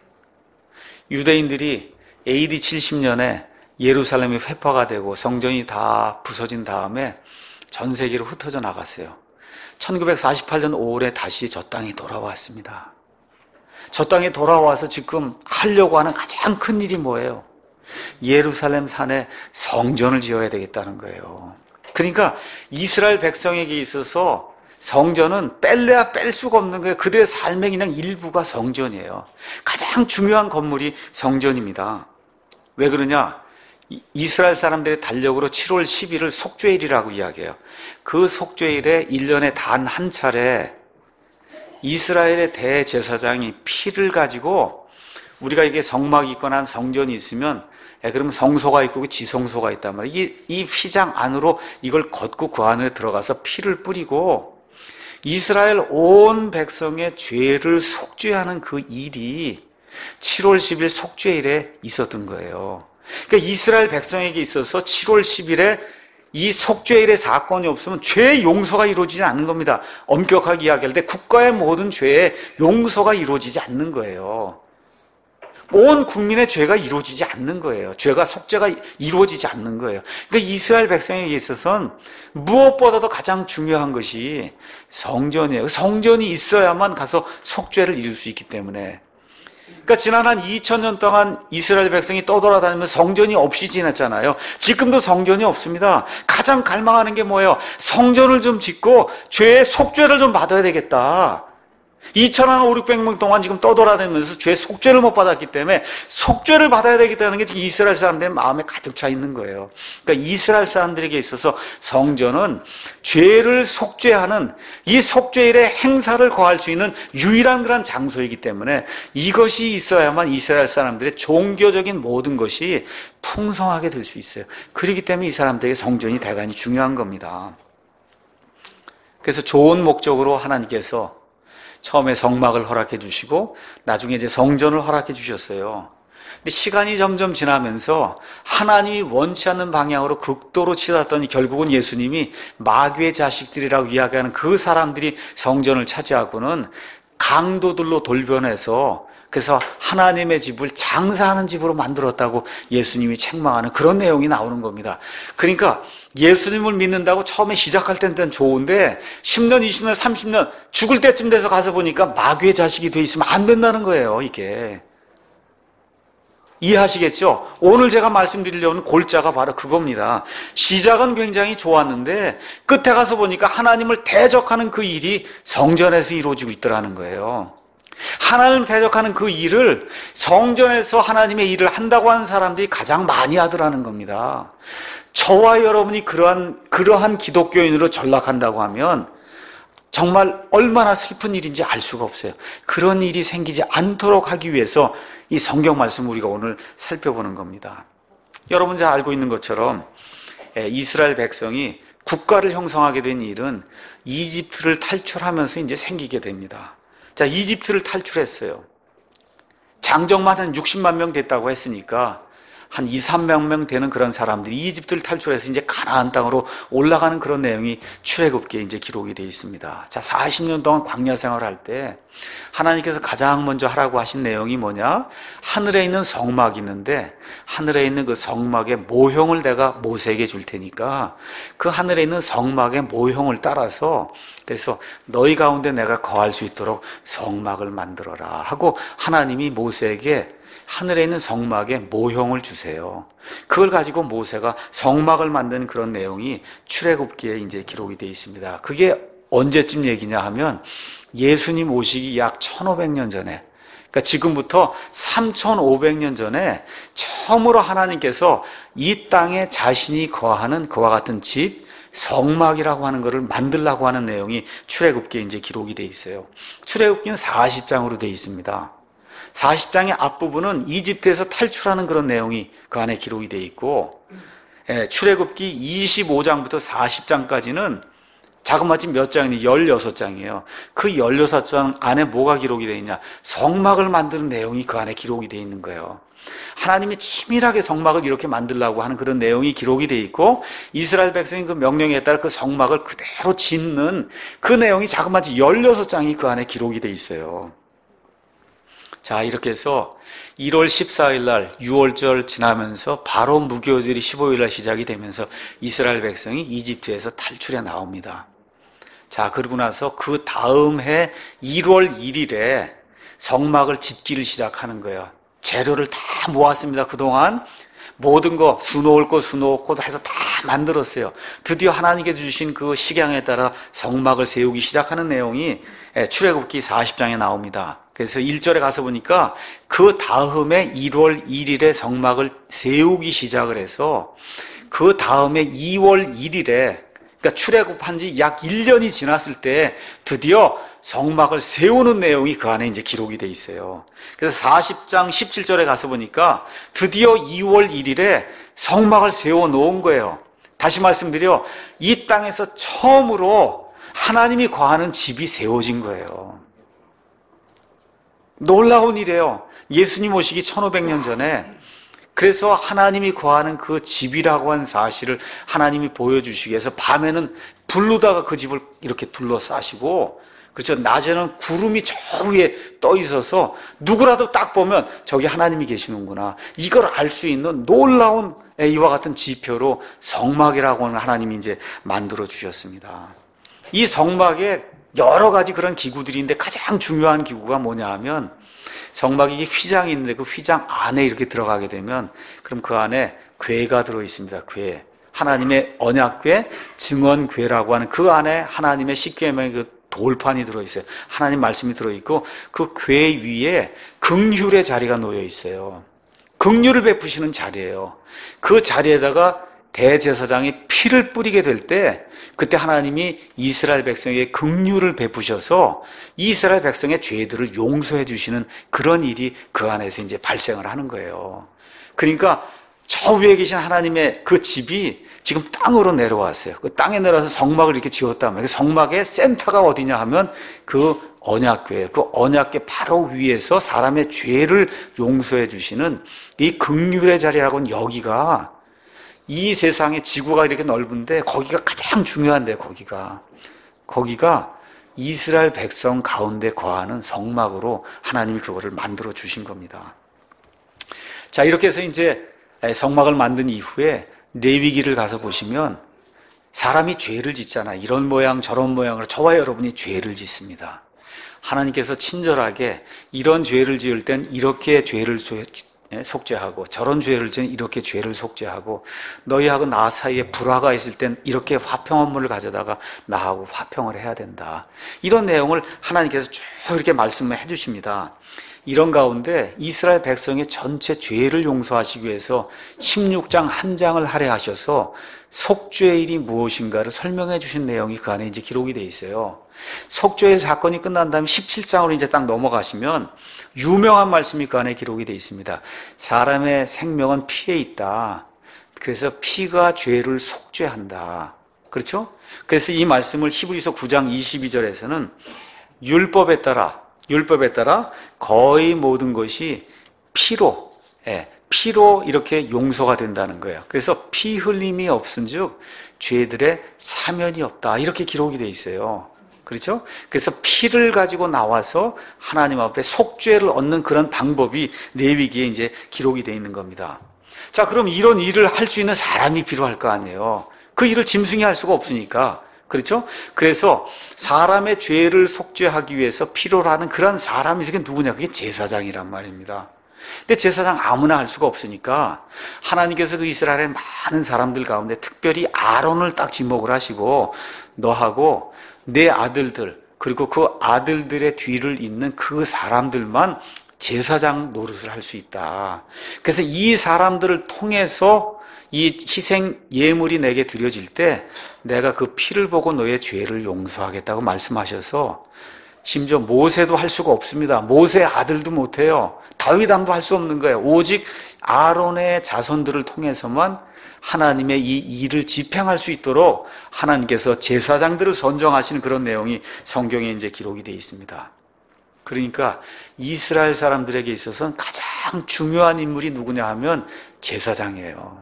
유대인들이 AD 70년에 예루살렘이 회파가 되고 성전이 다 부서진 다음에 전 세계로 흩어져 나갔어요. 1948년 5월에 다시 저 땅에 돌아왔습니다. 저 땅에 돌아와서 지금 하려고 하는 가장 큰 일이 뭐예요? 예루살렘 산에 성전을 지어야 되겠다는 거예요. 그러니까 이스라엘 백성에게 있어서 성전은 뺄래야 뺄 수가 없는 거예요. 그들의 삶의 그냥 일부가 성전이에요. 가장 중요한 건물이 성전입니다. 왜 그러냐? 이스라엘 사람들의 달력으로 7월 10일을 속죄일이라고 이야기해요. 그 속죄일에 1년에 단 한 차례 이스라엘의 대제사장이 피를 가지고 우리가 이게 성막이 있거나 성전이 있으면 그러면 성소가 있고 지성소가 있단 말이에요. 이 휘장 안으로 이걸 걷고 그 안에 들어가서 피를 뿌리고 이스라엘 온 백성의 죄를 속죄하는 그 일이 7월 10일 속죄일에 있었던 거예요. 그러니까 이스라엘 백성에게 있어서 7월 10일에 이 속죄일의 사건이 없으면 죄의 용서가 이루어지지 않는 겁니다. 엄격하게 이야기할 때 국가의 모든 죄의 용서가 이루어지지 않는 거예요. 온 국민의 죄가 이루어지지 않는 거예요. 죄가 속죄가 이루어지지 않는 거예요. 그러니까 이스라엘 백성에게 있어서는 무엇보다도 가장 중요한 것이 성전이에요. 성전이 있어야만 가서 속죄를 이룰 수 있기 때문에. 그러니까 지난 한 2000년 동안 이스라엘 백성이 떠돌아다니면서 성전이 없이 지냈잖아요. 지금도 성전이 없습니다. 가장 갈망하는 게 뭐예요? 성전을 좀 짓고 죄의 속죄를 좀 받아야 되겠다. 2,500명 동안 지금 떠돌아다니면서 죄 속죄를 못 받았기 때문에 속죄를 받아야 되겠다는 게 지금 이스라엘 사람들의 마음에 가득 차 있는 거예요. 그러니까 이스라엘 사람들에게 있어서 성전은 죄를 속죄하는 이 속죄일의 행사를 거할 수 있는 유일한 그런 장소이기 때문에 이것이 있어야만 이스라엘 사람들의 종교적인 모든 것이 풍성하게 될 수 있어요. 그렇기 때문에 이 사람들에게 성전이 대단히 중요한 겁니다. 그래서 좋은 목적으로 하나님께서 처음에 성막을 허락해 주시고 나중에 이제 성전을 허락해 주셨어요. 근데 시간이 점점 지나면서 하나님이 원치 않는 방향으로 극도로 치닫더니 결국은 예수님이 마귀의 자식들이라고 이야기하는 그 사람들이 성전을 차지하고는 강도들로 돌변해서 그래서 하나님의 집을 장사하는 집으로 만들었다고 예수님이 책망하는 그런 내용이 나오는 겁니다. 그러니까 예수님을 믿는다고 처음에 시작할 때는 좋은데 10년, 20년, 30년 죽을 때쯤 돼서 가서 보니까 마귀의 자식이 돼 있으면 안 된다는 거예요, 이게. 이해하시겠죠? 오늘 제가 말씀드리려는 골자가 바로 그겁니다. 시작은 굉장히 좋았는데 끝에 가서 보니까 하나님을 대적하는 그 일이 성전에서 이루어지고 있더라는 거예요. 하나님을 대적하는 그 일을 성전에서 하나님의 일을 한다고 하는 사람들이 가장 많이 하더라는 겁니다. 저와 여러분이 그러한 기독교인으로 전락한다고 하면 정말 얼마나 슬픈 일인지 알 수가 없어요. 그런 일이 생기지 않도록 하기 위해서 이 성경 말씀을 우리가 오늘 살펴보는 겁니다. 여러분 잘 알고 있는 것처럼 이스라엘 백성이 국가를 형성하게 된 일은 이집트를 탈출하면서 이제 생기게 됩니다. 자, 이집트를 탈출했어요. 장정만 한 60만 명 됐다고 했으니까 한 2, 300명 되는 그런 사람들이 이집트를 탈출해서 이제 가나안 땅으로 올라가는 그런 내용이 출애굽기에 이제 기록이 되어 있습니다. 자, 40년 동안 광야 생활을 할 때 하나님께서 가장 먼저 하라고 하신 내용이 뭐냐? 하늘에 있는 성막이 있는데 하늘에 있는 그 성막의 모형을 내가 모세에게 줄 테니까 그 하늘에 있는 성막의 모형을 따라서 그래서 너희 가운데 내가 거할 수 있도록 성막을 만들어라 하고 하나님이 모세에게 하늘에 있는 성막의 모형을 주세요. 그걸 가지고 모세가 성막을 만드는 그런 내용이 출애굽기에 이제 기록이 되어 있습니다. 그게 언제쯤 얘기냐 하면 예수님 오시기 약 1500년 전에, 그러니까 지금부터 3500년 전에 처음으로 하나님께서 이 땅에 자신이 거하는 그와 같은 집, 성막이라고 하는 것을 만들라고 하는 내용이 출애굽기에 이제 기록이 되어 있어요. 출애굽기는 40장으로 되어 있습니다. 40장의 앞부분은 이집트에서 탈출하는 그런 내용이 그 안에 기록이 되어 있고, 출애굽기 25장부터 40장까지는 자그마치 몇 장이니 16장이에요. 그 16장 안에 뭐가 기록이 되어 있냐? 성막을 만드는 내용이 그 안에 기록이 되어 있는 거예요. 하나님이 치밀하게 성막을 이렇게 만들라고 하는 그런 내용이 기록이 되어 있고 이스라엘 백성이 그 명령에 따라 그 성막을 그대로 짓는 그 내용이 자그마치 16장이 그 안에 기록이 되어 있어요. 자, 이렇게 해서 1월 14일 날 6월절 지나면서 바로 무교절이 15일 날 시작이 되면서 이스라엘 백성이 이집트에서 탈출해 나옵니다. 자, 그러고 나서 그 다음 해 1월 1일에 성막을 짓기를 시작하는 거예요. 재료를 다 모았습니다. 그동안 모든 거 수놓을 거 수놓고 해서 다 만들었어요. 드디어 하나님께서 주신 그 식양에 따라 성막을 세우기 시작하는 내용이 출애굽기 40장에 나옵니다. 그래서 1절에 가서 보니까 그 다음에 1월 1일에 성막을 세우기 시작을 해서 그 다음에 2월 1일에 그러니까 출애굽한 지 약 1년이 지났을 때 드디어 성막을 세우는 내용이 그 안에 이제 기록이 돼 있어요. 그래서 40장 17절에 가서 보니까 드디어 2월 1일에 성막을 세워 놓은 거예요. 다시 말씀드려, 이 땅에서 처음으로 하나님이 거하는 집이 세워진 거예요. 놀라운 일이에요. 예수님 오시기 1500년 전에. 그래서 하나님이 거하는 그 집이라고 한 사실을 하나님이 보여주시기 위해서 밤에는 불로다가 그 집을 이렇게 둘러싸시고, 그렇죠. 낮에는 구름이 저 위에 떠 있어서 누구라도 딱 보면 저기 하나님이 계시는구나, 이걸 알 수 있는 놀라운 이와 같은 지표로 성막이라고 하는 하나님이 이제 만들어 주셨습니다. 이 성막에 여러 가지 그런 기구들이 있는데 가장 중요한 기구가 뭐냐 하면, 성막이 휘장이 있는데 그 휘장 안에 이렇게 들어가게 되면 그럼 그 안에 궤가 들어 있습니다. 궤. 하나님의 언약궤, 증언궤라고 하는 그 안에 하나님의 십계명의 그 돌판이 들어 있어요. 하나님 말씀이 들어 있고 그 궤 위에 긍휼의 자리가 놓여 있어요. 긍휼을 베푸시는 자리예요. 그 자리에다가 대제사장이 피를 뿌리게 될 때 그때 하나님이 이스라엘 백성에게 긍휼을 베푸셔서 이스라엘 백성의 죄들을 용서해 주시는 그런 일이 그 안에서 이제 발생을 하는 거예요. 그러니까 저 위에 계신 하나님의 그 집이 지금 땅으로 내려왔어요. 그 땅에 내려와서 성막을 이렇게 지었단 말이에요. 성막의 센터가 어디냐 하면 그 언약궤, 그 언약궤 바로 위에서 사람의 죄를 용서해 주시는 이 긍휼의 자리라고는 여기가, 이 세상의 지구가 이렇게 넓은데 거기가 가장 중요한데, 거기가 이스라엘 백성 가운데 거하는 성막으로 하나님이 그거를 만들어 주신 겁니다. 자, 이렇게 해서 이제 성막을 만든 이후에 레위기를 가서 보시면 사람이 죄를 짓잖아요. 이런 모양 저런 모양으로 저와 여러분이 죄를 짓습니다. 하나님께서 친절하게 이런 죄를 지을 땐 이렇게 죄를 속죄하고 저런 죄를 지은 이렇게 죄를 속죄하고 너희하고 나 사이에 불화가 있을 땐 이렇게 화평 업무를 가져다가 나하고 화평을 해야 된다. 이런 내용을 하나님께서 쭉 이렇게 말씀을 해주십니다. 이런 가운데 이스라엘 백성의 전체 죄를 용서하시기 위해서 16장 한 장을 할애하셔서 속죄일이 무엇인가를 설명해 주신 내용이 그 안에 이제 기록이 돼 있어요. 속죄일 사건이 끝난 다음에 17장으로 이제 딱 넘어가시면 유명한 말씀이 그 안에 기록이 돼 있습니다. 사람의 생명은 피에 있다. 그래서 피가 죄를 속죄한다. 그렇죠? 그래서 이 말씀을 히브리서 9장 22절에서는 율법에 따라 거의 모든 것이 피로 이렇게 용서가 된다는 거예요. 그래서 피 흘림이 없은즉 죄들의 사면이 없다. 이렇게 기록이 돼 있어요. 그렇죠? 그래서 피를 가지고 나와서 하나님 앞에 속죄를 얻는 그런 방법이 레위기에 이제 기록이 돼 있는 겁니다. 자, 그럼 이런 일을 할 수 있는 사람이 필요할 거 아니에요. 그 일을 짐승이 할 수가 없으니까. 그렇죠? 그래서 사람의 죄를 속죄하기 위해서 필요로 하는 그런 사람이 그게 누구냐? 그게 제사장이란 말입니다. 근데 제사장 아무나 할 수가 없으니까 하나님께서 그 이스라엘의 많은 사람들 가운데 특별히 아론을 딱 지목을 하시고 너하고 내 아들들 그리고 그 아들들의 뒤를 잇는 그 사람들만 제사장 노릇을 할 수 있다. 그래서 이 사람들을 통해서 이 희생 예물이 내게 드려질 때 내가 그 피를 보고 너의 죄를 용서하겠다고 말씀하셔서 심지어 모세도 할 수가 없습니다. 모세의 아들도 못해요. 다윗 왕도 할 수 없는 거예요. 오직 아론의 자손들을 통해서만 하나님의 이 일을 집행할 수 있도록 하나님께서 제사장들을 선정하시는 그런 내용이 성경에 이제 기록이 되어 있습니다. 그러니까 이스라엘 사람들에게 있어서는 가장 중요한 인물이 누구냐 하면 제사장이에요.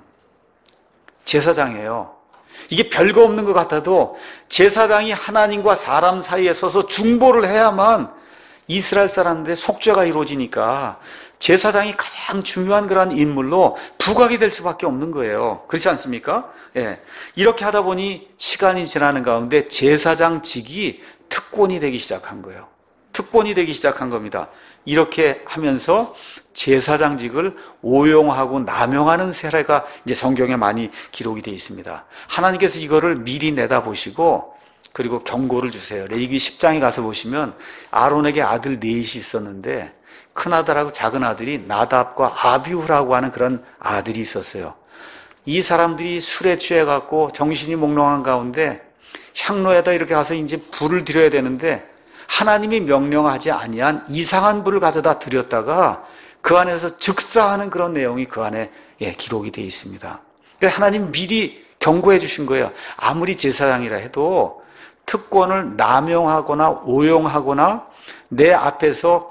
이게 별거 없는 것 같아도 제사장이 하나님과 사람 사이에 서서 중보를 해야만 이스라엘 사람들의 속죄가 이루어지니까 제사장이 가장 중요한 그런 인물로 부각이 될 수밖에 없는 거예요. 그렇지 않습니까? 예. 이렇게 하다 보니 시간이 지나는 가운데 제사장직이 특권이 되기 시작한 거예요. 특권이 되기 시작한 겁니다. 이렇게 하면서 제사장직을 오용하고 남용하는 사례가 이제 성경에 많이 기록이 되어 있습니다. 하나님께서 이거를 미리 내다보시고 그리고 경고를 주세요. 레위기 10장에 가서 보시면 아론에게 아들 넷이 있었는데 큰 아들하고 작은 아들이 나답과 아비후라고 하는 그런 아들이 있었어요. 이 사람들이 술에 취해갖고 정신이 몽롱한 가운데 향로에다 이렇게 가서 이제 불을 드려야 되는데 하나님이 명령하지 아니한 이상한 불을 가져다 드렸다가 그 안에서 즉사하는 그런 내용이 그 안에 기록이 되어 있습니다. 그래서 하나님 미리 경고해 주신 거예요. 아무리 제사장이라 해도 특권을 남용하거나 오용하거나 내 앞에서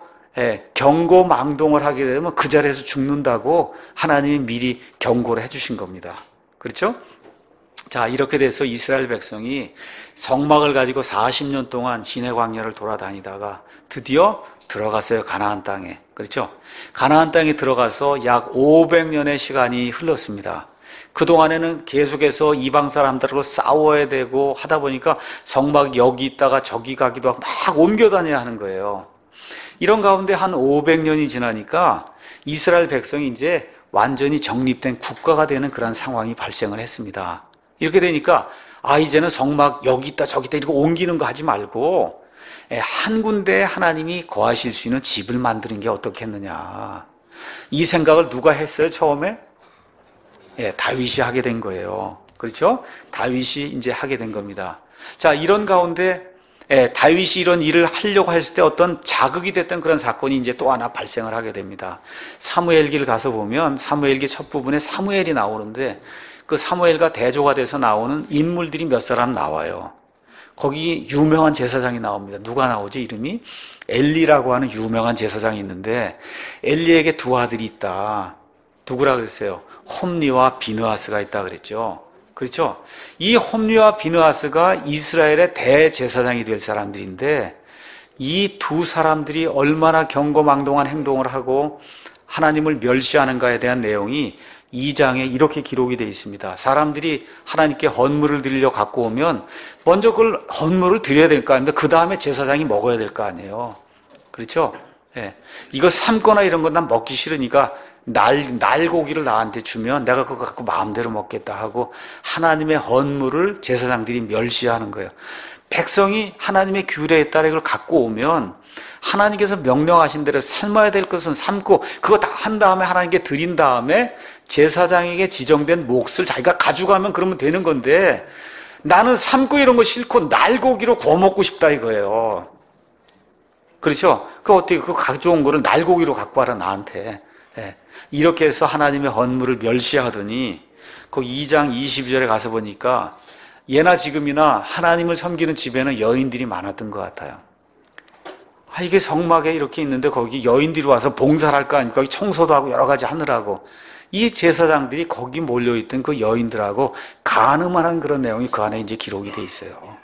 경고망동을 하게 되면 그 자리에서 죽는다고 하나님이 미리 경고를 해 주신 겁니다. 그렇죠? 자, 이렇게 돼서 이스라엘 백성이 성막을 가지고 40년 동안 시내 광야를 돌아다니다가 드디어 들어갔어요. 가나안 땅에. 그렇죠? 가나안 땅에 들어가서 약 500년의 시간이 흘렀습니다. 그동안에는 계속해서 이방 사람들하고 싸워야 되고 하다 보니까 성막이 여기 있다가 저기 가기도 하고 막 옮겨 다녀야 하는 거예요. 이런 가운데 한 500년이 지나니까 이스라엘 백성이 이제 완전히 정립된 국가가 되는 그런 상황이 발생을 했습니다. 이렇게 되니까 이제는 성막 여기 있다 저기 있다 이렇게 옮기는 거 하지 말고 한 군데에 하나님이 거하실 수 있는 집을 만드는 게 어떻겠느냐. 이 생각을 누가 했어요 처음에? 다윗이 하게 된 거예요. 그렇죠? 다윗이 이제 하게 된 겁니다. 자, 이런 가운데 다윗이 이런 일을 하려고 했을 때 어떤 자극이 됐던 그런 사건이 이제 또 하나 발생을 하게 됩니다. 사무엘기를 가서 보면 사무엘기 첫 부분에 사무엘이 나오는데 그 사무엘과 대조가 돼서 나오는 인물들이 몇 사람 나와요. 거기 유명한 제사장이 나옵니다. 누가 나오죠? 이름이 엘리라고 하는 유명한 제사장이 있는데 엘리에게 두 아들이 있다. 누구라 그랬어요? 홈리와 비느하스가 있다 그랬죠. 그렇죠? 이 홈리와 비느하스가 이스라엘의 대제사장이 될 사람들인데 이 두 사람들이 얼마나 경거망동한 행동을 하고 하나님을 멸시하는가에 대한 내용이 2장에 이렇게 기록이 되어 있습니다. 사람들이 하나님께 헌물을 드리려 갖고 오면 먼저 그걸 헌물을 드려야 될 거 아닙니까? 그 다음에 제사장이 먹어야 될 거 아니에요. 그렇죠? 이거 삶거나 이런 건 난 먹기 싫으니까 날고기를 나한테 주면 내가 그거 갖고 마음대로 먹겠다 하고 하나님의 헌물을 제사장들이 멸시하는 거예요. 백성이 하나님의 규례에 따라 이걸 갖고 오면 하나님께서 명령하신 대로 삶아야 될 것은 삶고 그거 다 한 다음에 하나님께 드린 다음에 제사장에게 지정된 몫을 자기가 가져가면 그러면 되는 건데 나는 삶고 이런 거 싫고 날고기로 구워 먹고 싶다 이거예요. 그렇죠? 그 어떻게 그 가져온 거를 날고기로 갖고 와라 나한테. 이렇게 해서 하나님의 헌물을 멸시하더니 그 2장 22절에 가서 보니까 예나 지금이나 하나님을 섬기는 집에는 여인들이 많았던 것 같아요. 이게 성막에 이렇게 있는데 거기 여인들이 와서 봉사를 할 거 아닙니까? 거기 청소도 하고 여러 가지 하느라고 이 제사장들이 거기 몰려있던 그 여인들하고 간음하는 그런 내용이 그 안에 이제 기록이 돼 있어요.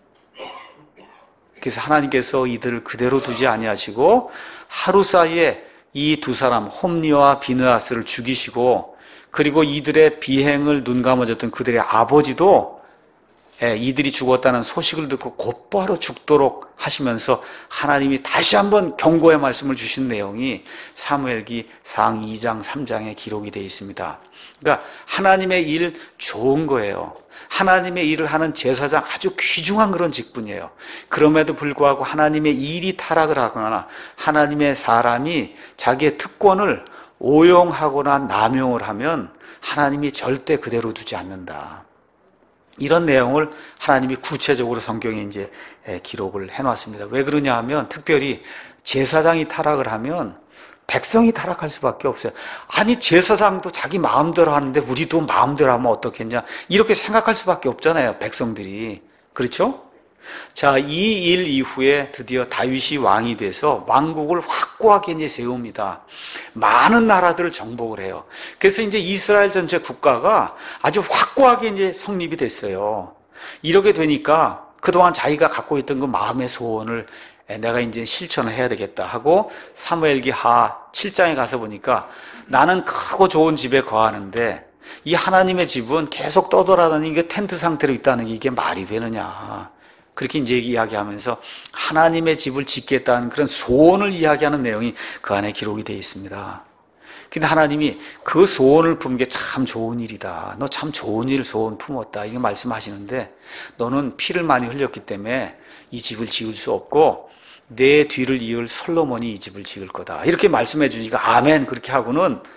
그래서 하나님께서 이들을 그대로 두지 아니하시고 하루 사이에 이 두 사람 홈리와 비느하스를 죽이시고 그리고 이들의 비행을 눈감아줬던 그들의 아버지도 이들이 죽었다는 소식을 듣고 곧바로 죽도록 하시면서 하나님이 다시 한번 경고의 말씀을 주신 내용이 사무엘기 상 2장 3장에 기록이 되어 있습니다. 그러니까 하나님의 일 좋은 거예요. 하나님의 일을 하는 제사장 아주 귀중한 그런 직분이에요. 그럼에도 불구하고 하나님의 일이 타락을 하거나 하나님의 사람이 자기의 특권을 오용하거나 남용을 하면 하나님이 절대 그대로 두지 않는다. 이런 내용을 하나님이 구체적으로 성경에 이제 기록을 해놨습니다. 왜 그러냐 하면 특별히 제사장이 타락을 하면 백성이 타락할 수밖에 없어요. 아니 제사장도 자기 마음대로 하는데 우리도 마음대로 하면 어떻겠냐 이렇게 생각할 수밖에 없잖아요. 백성들이. 그렇죠? 자, 이 일 이후에 드디어 다윗이 왕이 돼서 왕국을 확고하게 이제 세웁니다. 많은 나라들을 정복을 해요. 그래서 이제 이스라엘 전체 국가가 아주 확고하게 이제 성립이 됐어요. 이렇게 되니까 그동안 자기가 갖고 있던 그 마음의 소원을 내가 이제 실천을 해야 되겠다 하고 사무엘기 하 7장에 가서 보니까 나는 크고 좋은 집에 거하는데 이 하나님의 집은 계속 떠돌아다니는 이게 텐트 상태로 있다는 게 이게 말이 되느냐. 그렇게 이제 이야기하면서 하나님의 집을 짓겠다는 그런 소원을 이야기하는 내용이 그 안에 기록이 되어 있습니다. 근데 하나님이 그 소원을 품은 게 참 좋은 일이다. 너 참 좋은 일 소원 품었다. 이게 말씀하시는데 너는 피를 많이 흘렸기 때문에 이 집을 지을 수 없고 내 뒤를 이을 솔로몬이 이 집을 지을 거다. 이렇게 말씀해 주니까 아멘 그렇게 하고는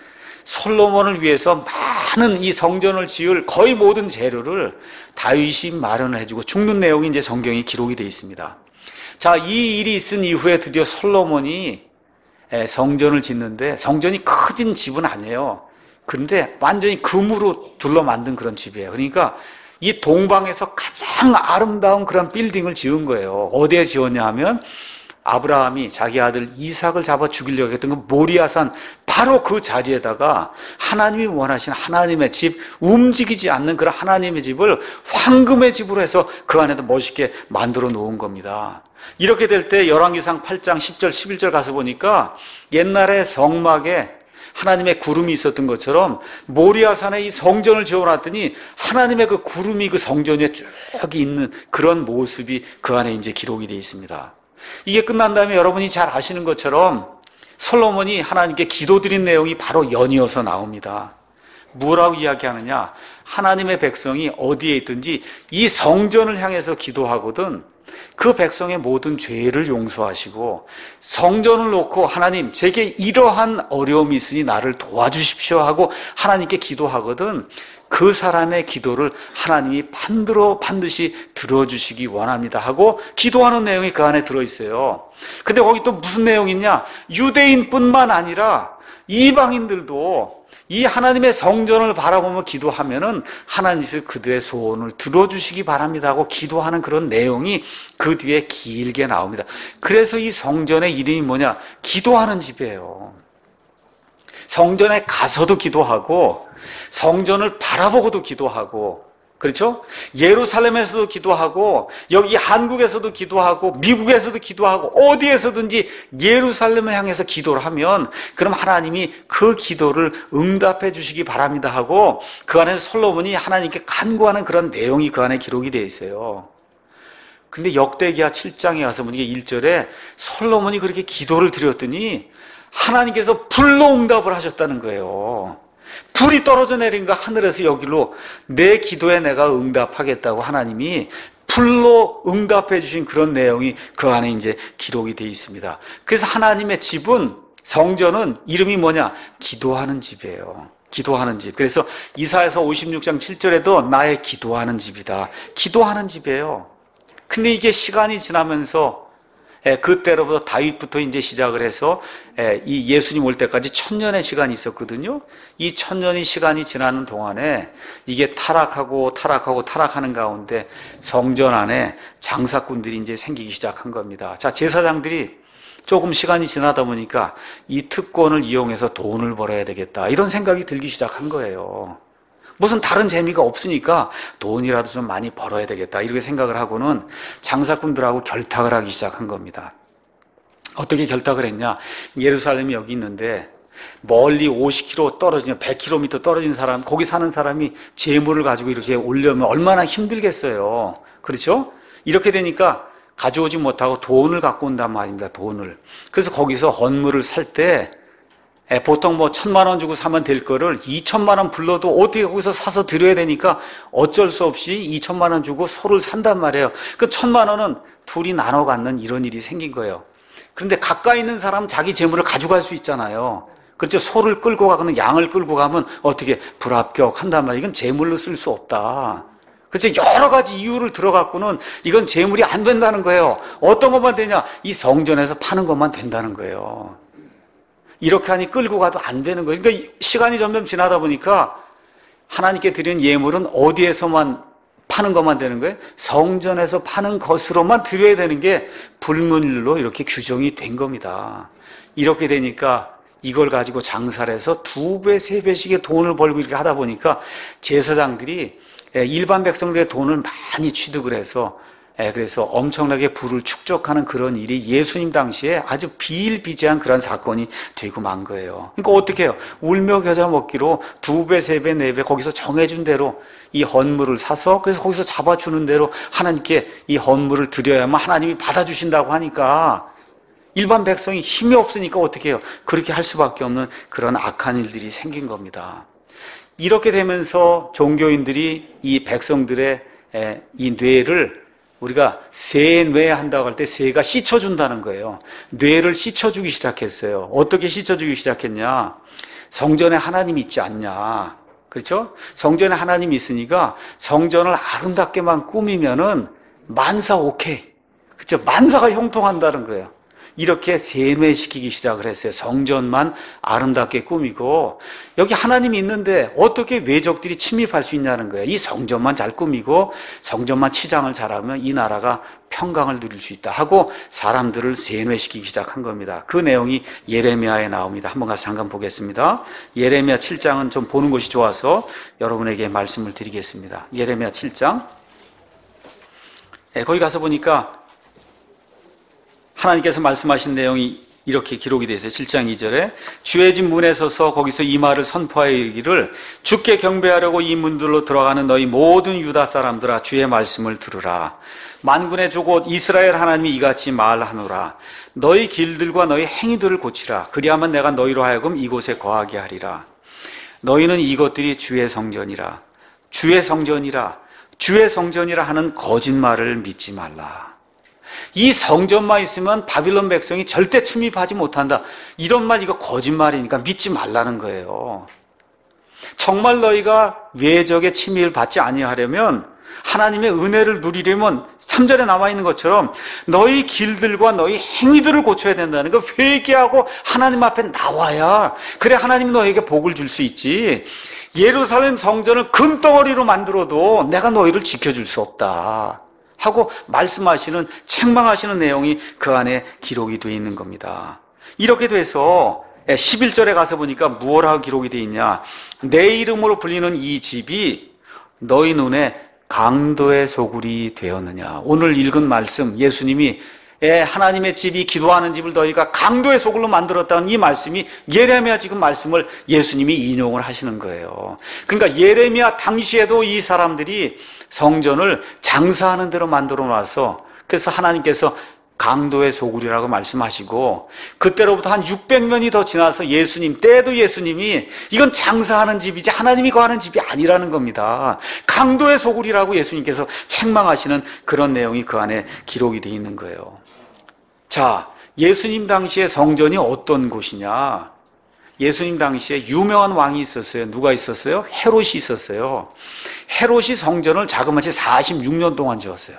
솔로몬을 위해서 많은 이 성전을 지을 거의 모든 재료를 다윗이 마련을 해주고 죽는 내용이 이제 성경에 기록이 되어 있습니다. 자, 이 일이 있은 이후에 드디어 솔로몬이 성전을 짓는데, 성전이 커진 집은 아니에요. 그런데 완전히 금으로 둘러 만든 그런 집이에요. 그러니까 이 동방에서 가장 아름다운 그런 빌딩을 지은 거예요. 어디에 지었냐 하면 아브라함이 자기 아들 이삭을 잡아 죽이려고 했던 그 모리아산 바로 그 자리에다가 하나님이 원하시는 하나님의 집, 움직이지 않는 그런 하나님의 집을 황금의 집으로 해서 그 안에도 멋있게 만들어 놓은 겁니다. 이렇게 될 때 열왕기상 8장 10절 11절 가서 보니까 옛날에 성막에 하나님의 구름이 있었던 것처럼 모리아산에 이 성전을 지어놨더니 하나님의 그 구름이 그 성전 위에 쭉 있는 그런 모습이 그 안에 이제 기록이 되어 있습니다. 이게 끝난 다음에 여러분이 잘 아시는 것처럼 솔로몬이 하나님께 기도드린 내용이 바로 연이어서 나옵니다. 뭐라고 이야기하느냐? 하나님의 백성이 어디에 있든지 이 성전을 향해서 기도하거든 그 백성의 모든 죄를 용서하시고, 성전을 놓고 하나님 제게 이러한 어려움이 있으니 나를 도와주십시오 하고 하나님께 기도하거든 그 사람의 기도를 하나님이 반드시 들어주시기 원합니다 하고 기도하는 내용이 그 안에 들어있어요. 근데 거기 또 무슨 내용이 있냐? 유대인뿐만 아니라 이방인들도 이 하나님의 성전을 바라보며 기도하면은 하나님께서 그들의 소원을 들어주시기 바랍니다 하고 기도하는 그런 내용이 그 뒤에 길게 나옵니다. 그래서 이 성전의 이름이 뭐냐? 기도하는 집이에요. 성전에 가서도 기도하고 성전을 바라보고도 기도하고, 그렇죠? 예루살렘에서도 기도하고 여기 한국에서도 기도하고 미국에서도 기도하고 어디에서든지 예루살렘을 향해서 기도를 하면 그럼 하나님이 그 기도를 응답해 주시기 바랍니다 하고 그 안에서 솔로몬이 하나님께 간구하는 그런 내용이 그 안에 기록이 되어 있어요. 근데 역대기하 7장에 와서 보니까 1절에 솔로몬이 그렇게 기도를 드렸더니 하나님께서 불로 응답을 하셨다는 거예요. 불이 떨어져 내린 거 하늘에서 여기로 내 기도에 내가 응답하겠다고 하나님이 불로 응답해 주신 그런 내용이 그 안에 이제 기록이 되어 있습니다. 그래서 하나님의 집은, 성전은 이름이 뭐냐? 기도하는 집이에요. 기도하는 집. 그래서 이사야서 56장 7절에도 나의 기도하는 집이다. 기도하는 집이에요. 근데 이게 시간이 지나면서 그때로부터 다윗부터 이제 시작을 해서 이 예수님 올 때까지 1000년의 시간이 있었거든요. 이 1000년의 시간이 지나는 동안에 이게 타락하는 가운데 성전 안에 장사꾼들이 이제 생기기 시작한 겁니다. 자, 제사장들이 조금 시간이 지나다 보니까 이 특권을 이용해서 돈을 벌어야 되겠다, 이런 생각이 들기 시작한 거예요. 무슨 다른 재미가 없으니까 돈이라도 좀 많이 벌어야 되겠다, 이렇게 생각을 하고는 장사꾼들하고 결탁을 하기 시작한 겁니다. 어떻게 결탁을 했냐? 예루살렘이 여기 있는데 멀리 50km 떨어진, 100km 떨어진 사람, 거기 사는 사람이 재물을 가지고 이렇게 오려면 얼마나 힘들겠어요. 그렇죠? 이렇게 되니까 가져오지 못하고 돈을 갖고 온단 말입니다. 돈을. 그래서 거기서 헌물을 살 때 보통 1000만 원 주고 사면 될 거를 2000만 원 불러도 어떻게 거기서 사서 드려야 되니까 어쩔 수 없이 2000만 원 주고 소를 산단 말이에요. 그 1000만 원은 둘이 나눠 갖는 이런 일이 생긴 거예요. 그런데 가까이 있는 사람은 자기 재물을 가져갈 수 있잖아요. 그렇죠? 소를 끌고 가거나 양을 끌고 가면 어떻게 불합격한단 말이에요. 이건 재물로 쓸 수 없다. 그렇죠? 여러 가지 이유를 들어갖고는 이건 재물이 안 된다는 거예요. 어떤 것만 되냐? 이 성전에서 파는 것만 된다는 거예요. 이렇게 하니 끌고 가도 안 되는 거예요. 그러니까 시간이 점점 지나다 보니까 하나님께 드리는 예물은 어디에서만 파는 것만 되는 거예요? 성전에서 파는 것으로만 드려야 되는 게 불문율로 이렇게 규정이 된 겁니다. 이렇게 되니까 이걸 가지고 장사를 해서 2배, 3배씩의 돈을 벌고 이렇게 하다 보니까 제사장들이 일반 백성들의 돈을 많이 취득을 해서 그래서 엄청나게 부를 축적하는 그런 일이 예수님 당시에 아주 비일비재한 그런 사건이 되고 만 거예요. 그러니까 어떻게 해요? 울며 겨자 먹기로 2배, 3배, 4배 거기서 정해준 대로 이 헌물을 사서, 그래서 거기서 잡아주는 대로 하나님께 이 헌물을 드려야만 하나님이 받아주신다고 하니까 일반 백성이 힘이 없으니까 어떻게 해요? 그렇게 할 수밖에 없는 그런 악한 일들이 생긴 겁니다. 이렇게 되면서 종교인들이 이 백성들의 이 뇌를 우리가 세뇌 한다고 할 때 세가 씻어준다는 거예요. 뇌를 씻어주기 시작했어요. 어떻게 씻어주기 시작했냐? 성전에 하나님이 있지 않냐? 그렇죠? 성전에 하나님이 있으니까 성전을 아름답게만 꾸미면은 만사 오케이. 그렇죠? 만사가 형통한다는 거예요. 이렇게 세뇌시키기 시작을 했어요. 성전만 아름답게 꾸미고, 여기 하나님이 있는데 어떻게 외적들이 침입할 수 있냐는 거예요. 이 성전만 잘 꾸미고 성전만 치장을 잘하면 이 나라가 평강을 누릴 수 있다 하고 사람들을 세뇌시키기 시작한 겁니다. 그 내용이 예레미야에 나옵니다. 한번 가서 잠깐 보겠습니다. 예레미야 7장은 좀 보는 것이 좋아서 여러분에게 말씀을 드리겠습니다. 예레미야 7장. 거기 가서 보니까 하나님께서 말씀하신 내용이 이렇게 기록이 되어 있어요. 7장 2절에 주의 집 문에 서서 거기서 이 말을 선포하여 이르기를 주께 경배하려고 이 문들로 들어가는 너희 모든 유다 사람들아 주의 말씀을 들으라. 만군의 주 곧 이스라엘 하나님이 이같이 말하노라. 너희 길들과 너희 행위들을 고치라. 그리하면 내가 너희로 하여금 이곳에 거하게 하리라. 너희는 이것들이 주의 성전이라. 주의 성전이라. 주의 성전이라 하는 거짓말을 믿지 말라. 이 성전만 있으면 바빌론 백성이 절대 침입하지 못한다. 이런 말, 이거 거짓말이니까 믿지 말라는 거예요. 정말 너희가 외적의 침입을 받지 아니하려면, 하나님의 은혜를 누리려면 3절에 나와 있는 것처럼 너희 길들과 너희 행위들을 고쳐야 된다는 거, 회개하고 하나님 앞에 나와야 그래 하나님이 너에게 복을 줄 수 있지. 예루살렘 성전을 금덩어리로 만들어도 내가 너희를 지켜줄 수 없다 하고 말씀하시는, 책망하시는 내용이 그 안에 기록이 되어 있는 겁니다. 이렇게 돼서 11절에 가서 보니까 무엇라고 기록이 되어 있냐? 내 이름으로 불리는 이 집이 너희 눈에 강도의 소굴이 되었느냐? 오늘 읽은 말씀, 예수님이 하나님의 집이 기도하는 집을 너희가 강도의 소굴로 만들었다는 이 말씀이 예레미야 지금 말씀을 예수님이 인용을 하시는 거예요. 그러니까 예레미야 당시에도 이 사람들이 성전을 장사하는 대로 만들어 놔서, 그래서 하나님께서 강도의 소굴이라고 말씀하시고, 그때로부터 한 600년이 더 지나서 예수님 때도 예수님이 이건 장사하는 집이지 하나님이 거하는 집이 아니라는 겁니다. 강도의 소굴이라고 예수님께서 책망하시는 그런 내용이 그 안에 기록이 되어 있는 거예요. 자, 예수님 당시에 성전이 어떤 곳이냐? 예수님 당시에 유명한 왕이 있었어요. 누가 있었어요? 헤롯이 있었어요. 헤롯이 성전을 자그마치 46년 동안 지었어요.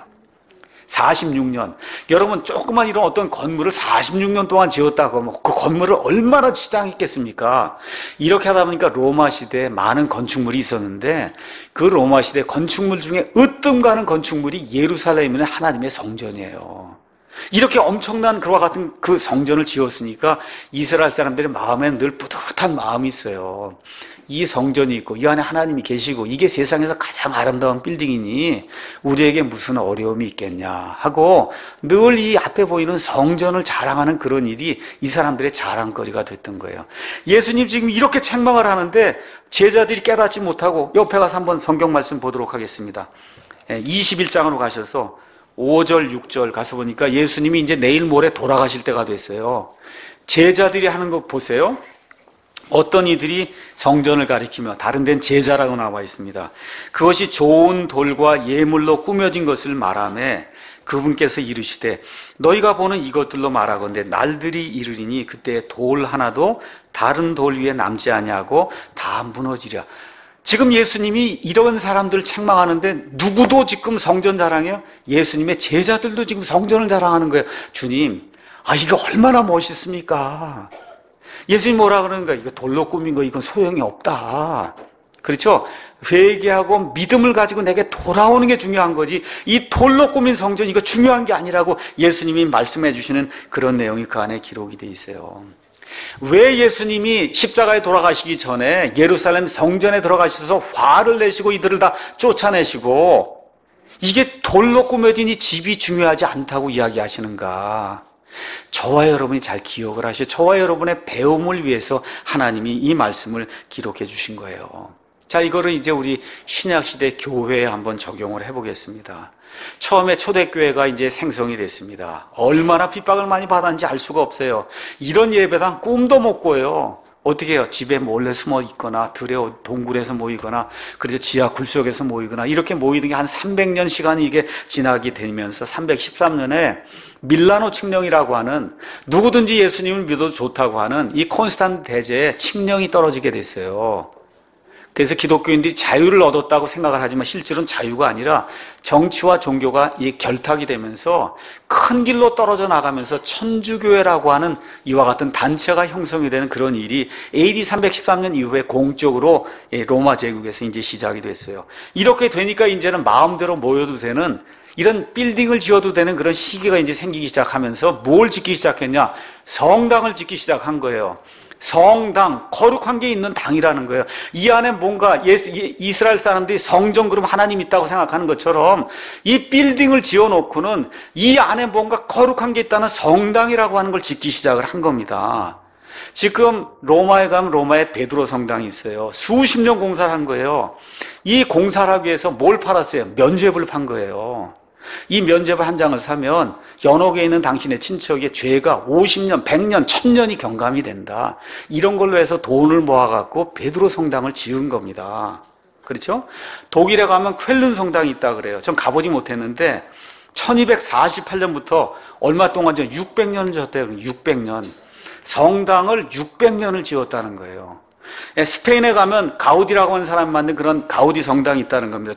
46년. 여러분, 조그만 이런 어떤 건물을 46년 동안 지었다고 하면 그 건물을 얼마나 치장했겠습니까? 이렇게 하다 보니까 로마 시대에 많은 건축물이 있었는데, 그 로마 시대 건축물 중에 으뜸 가는 건축물이 예루살렘에 있는 하나님의 성전이에요. 이렇게 엄청난 그와 같은 그 성전을 지었으니까 이스라엘 사람들의 마음에는 늘 뿌듯한 마음이 있어요. 이 성전이 있고 이 안에 하나님이 계시고 이게 세상에서 가장 아름다운 빌딩이니 우리에게 무슨 어려움이 있겠냐 하고 늘 이 앞에 보이는 성전을 자랑하는 그런 일이 이 사람들의 자랑거리가 됐던 거예요. 예수님 지금 이렇게 책망을 하는데 제자들이 깨닫지 못하고, 옆에 가서 한번 성경 말씀 보도록 하겠습니다. 21장으로 가셔서 5절, 6절 가서 보니까 예수님이 이제 내일 모레 돌아가실 때가 됐어요. 제자들이 하는 거 보세요. 어떤 이들이 성전을 가리키며, 다른 데는 제자라고 나와 있습니다. 그것이 좋은 돌과 예물로 꾸며진 것을 말하며 그분께서 이르시되 너희가 보는 이것들로 말하건대 날들이 이르리니 그때 돌 하나도 다른 돌 위에 남지 아니하고 다 무너지랴. 지금 예수님이 이런 사람들 책망하는데 누구도 지금 성전 자랑해요? 예수님의 제자들도 지금 성전을 자랑하는 거예요. 주님, 이거 얼마나 멋있습니까? 예수님 뭐라 그러는가? 이거 돌로 꾸민 거 이건 소용이 없다. 그렇죠? 회개하고 믿음을 가지고 내게 돌아오는 게 중요한 거지, 이 돌로 꾸민 성전 이거 중요한 게 아니라고 예수님이 말씀해 주시는 그런 내용이 그 안에 기록이 돼 있어요. 왜 예수님이 십자가에 돌아가시기 전에 예루살렘 성전에 들어가셔서 화를 내시고 이들을 다 쫓아내시고 이게 돌로 꾸며진 이 집이 중요하지 않다고 이야기하시는가? 저와 여러분이 잘 기억을 하시고 저와 여러분의 배움을 위해서 하나님이 이 말씀을 기록해 주신 거예요. 자, 이거를 이제 우리 신약시대 교회에 한번 적용을 해보겠습니다. 처음에 초대교회가 이제 생성이 됐습니다. 얼마나 핍박을 많이 받았는지 알 수가 없어요. 이런 예배당 꿈도 못 꿔요. 어떻게 해요? 집에 몰래 숨어 있거나 들에 동굴에서 모이거나 그래서 지하 굴속에서 모이거나 이렇게 모이는 게 한 300년 시간이 이게 지나게 되면서 313년에 밀라노 칙령이라고 하는 누구든지 예수님을 믿어도 좋다고 하는 이 콘스탄 대제에 칙령이 떨어지게 됐어요. 그래서 기독교인들이 자유를 얻었다고 생각을 하지만 실제로는 자유가 아니라 정치와 종교가 결탁이 되면서 큰 길로 떨어져 나가면서 천주교회라고 하는 이와 같은 단체가 형성이 되는 그런 일이 AD 313년 이후에 공적으로 로마 제국에서 이제 시작이 됐어요. 이렇게 되니까 이제는 마음대로 모여도 되는 이런 빌딩을 지어도 되는 그런 시기가 이제 생기기 시작하면서 뭘 짓기 시작했냐? 성당을 짓기 시작한 거예요. 성당, 거룩한 게 있는 당이라는 거예요. 이 안에 뭔가 이스라엘 사람들이 성전 그럼 하나님 있다고 생각하는 것처럼 이 빌딩을 지어놓고는 이 안에 뭔가 거룩한 게 있다는 성당이라고 하는 걸 짓기 시작을 한 겁니다. 지금 로마에 가면 로마에 베드로 성당이 있어요. 수십 년 공사를 한 거예요. 이 공사를 하기 위해서 뭘 팔았어요? 면죄부를 판 거예요. 이 면죄부 한 장을 사면 연옥에 있는 당신의 친척의 죄가 50년, 100년, 1000년이 경감이 된다. 이런 걸로 해서 돈을 모아갖고 베드로 성당을 지은 겁니다. 그렇죠? 독일에 가면 쾰른 성당이 있다 그래요. 전 가보지 못했는데 1248년부터 얼마 동안 600년을 지었대요. 600년. 성당을 600년을 지었다는 거예요. 스페인에 가면 가우디라고 하는 사람이 만든 그런 가우디 성당이 있다는 겁니다.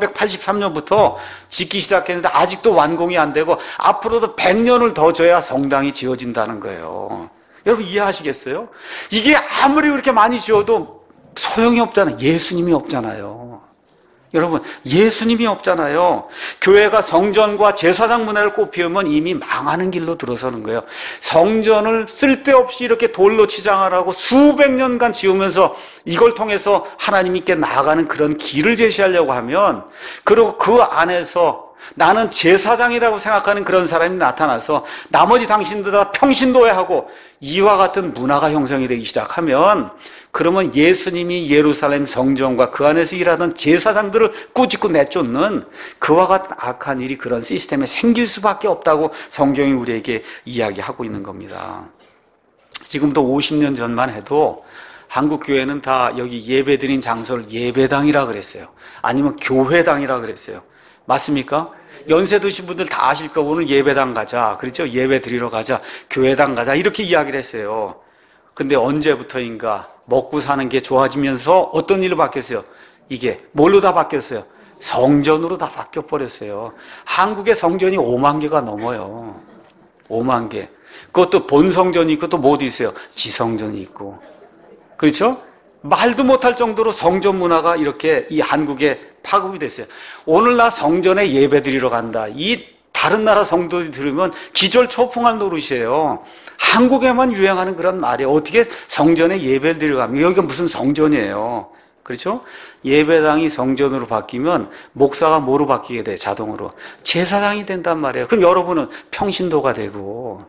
1883년부터 짓기 시작했는데 아직도 완공이 안 되고 앞으로도 100년을 더 줘야 성당이 지어진다는 거예요. 여러분 이해하시겠어요? 이게 아무리 그렇게 많이 지어도 소용이 없잖아요. 예수님이 없잖아요. 여러분 예수님이 없잖아요. 교회가 성전과 제사장 문화를 꽃피우면 이미 망하는 길로 들어서는 거예요. 성전을 쓸데없이 이렇게 돌로 치장을 하고 수백 년간 지으면서 이걸 통해서 하나님께 나아가는 그런 길을 제시하려고 하면, 그리고 그 안에서 나는 제사장이라고 생각하는 그런 사람이 나타나서 나머지 당신들 다 평신도회하고 이와 같은 문화가 형성이 되기 시작하면, 그러면 예수님이 예루살렘 성전과 그 안에서 일하던 제사장들을 꾸짖고 내쫓는 그와 같은 악한 일이 그런 시스템에 생길 수밖에 없다고 성경이 우리에게 이야기하고 있는 겁니다. 지금도 50년 전만 해도 한국 교회는 다 여기 예배드린 장소를 예배당이라 그랬어요. 아니면 교회당이라 그랬어요. 맞습니까? 연세 드신 분들 다 아실 거, 오늘 예배당 가자. 그렇죠? 예배 드리러 가자. 교회당 가자. 이렇게 이야기를 했어요. 근데 언제부터인가 먹고 사는 게 좋아지면서 어떤 일로 바뀌었어요? 이게 뭘로 다 바뀌었어요? 성전으로 다 바뀌어버렸어요. 한국의 성전이 5만 개가 넘어요. 5만 개. 그것도 본성전이 있고 또 뭐도 있어요? 지성전이 있고. 그렇죠? 말도 못할 정도로 성전 문화가 이렇게 이 한국에 파급이 됐어요. 오늘 나 성전에 예배 드리러 간다. 이 다른 나라 성도들이 들으면 기절초풍할 노릇이에요. 한국에만 유행하는 그런 말이에요. 어떻게 성전에 예배를 드리러 가면 여기가 무슨 성전이에요. 그렇죠? 예배당이 성전으로 바뀌면 목사가 뭐로 바뀌게 돼? 자동으로. 제사장이 된단 말이에요. 그럼 여러분은 평신도가 되고,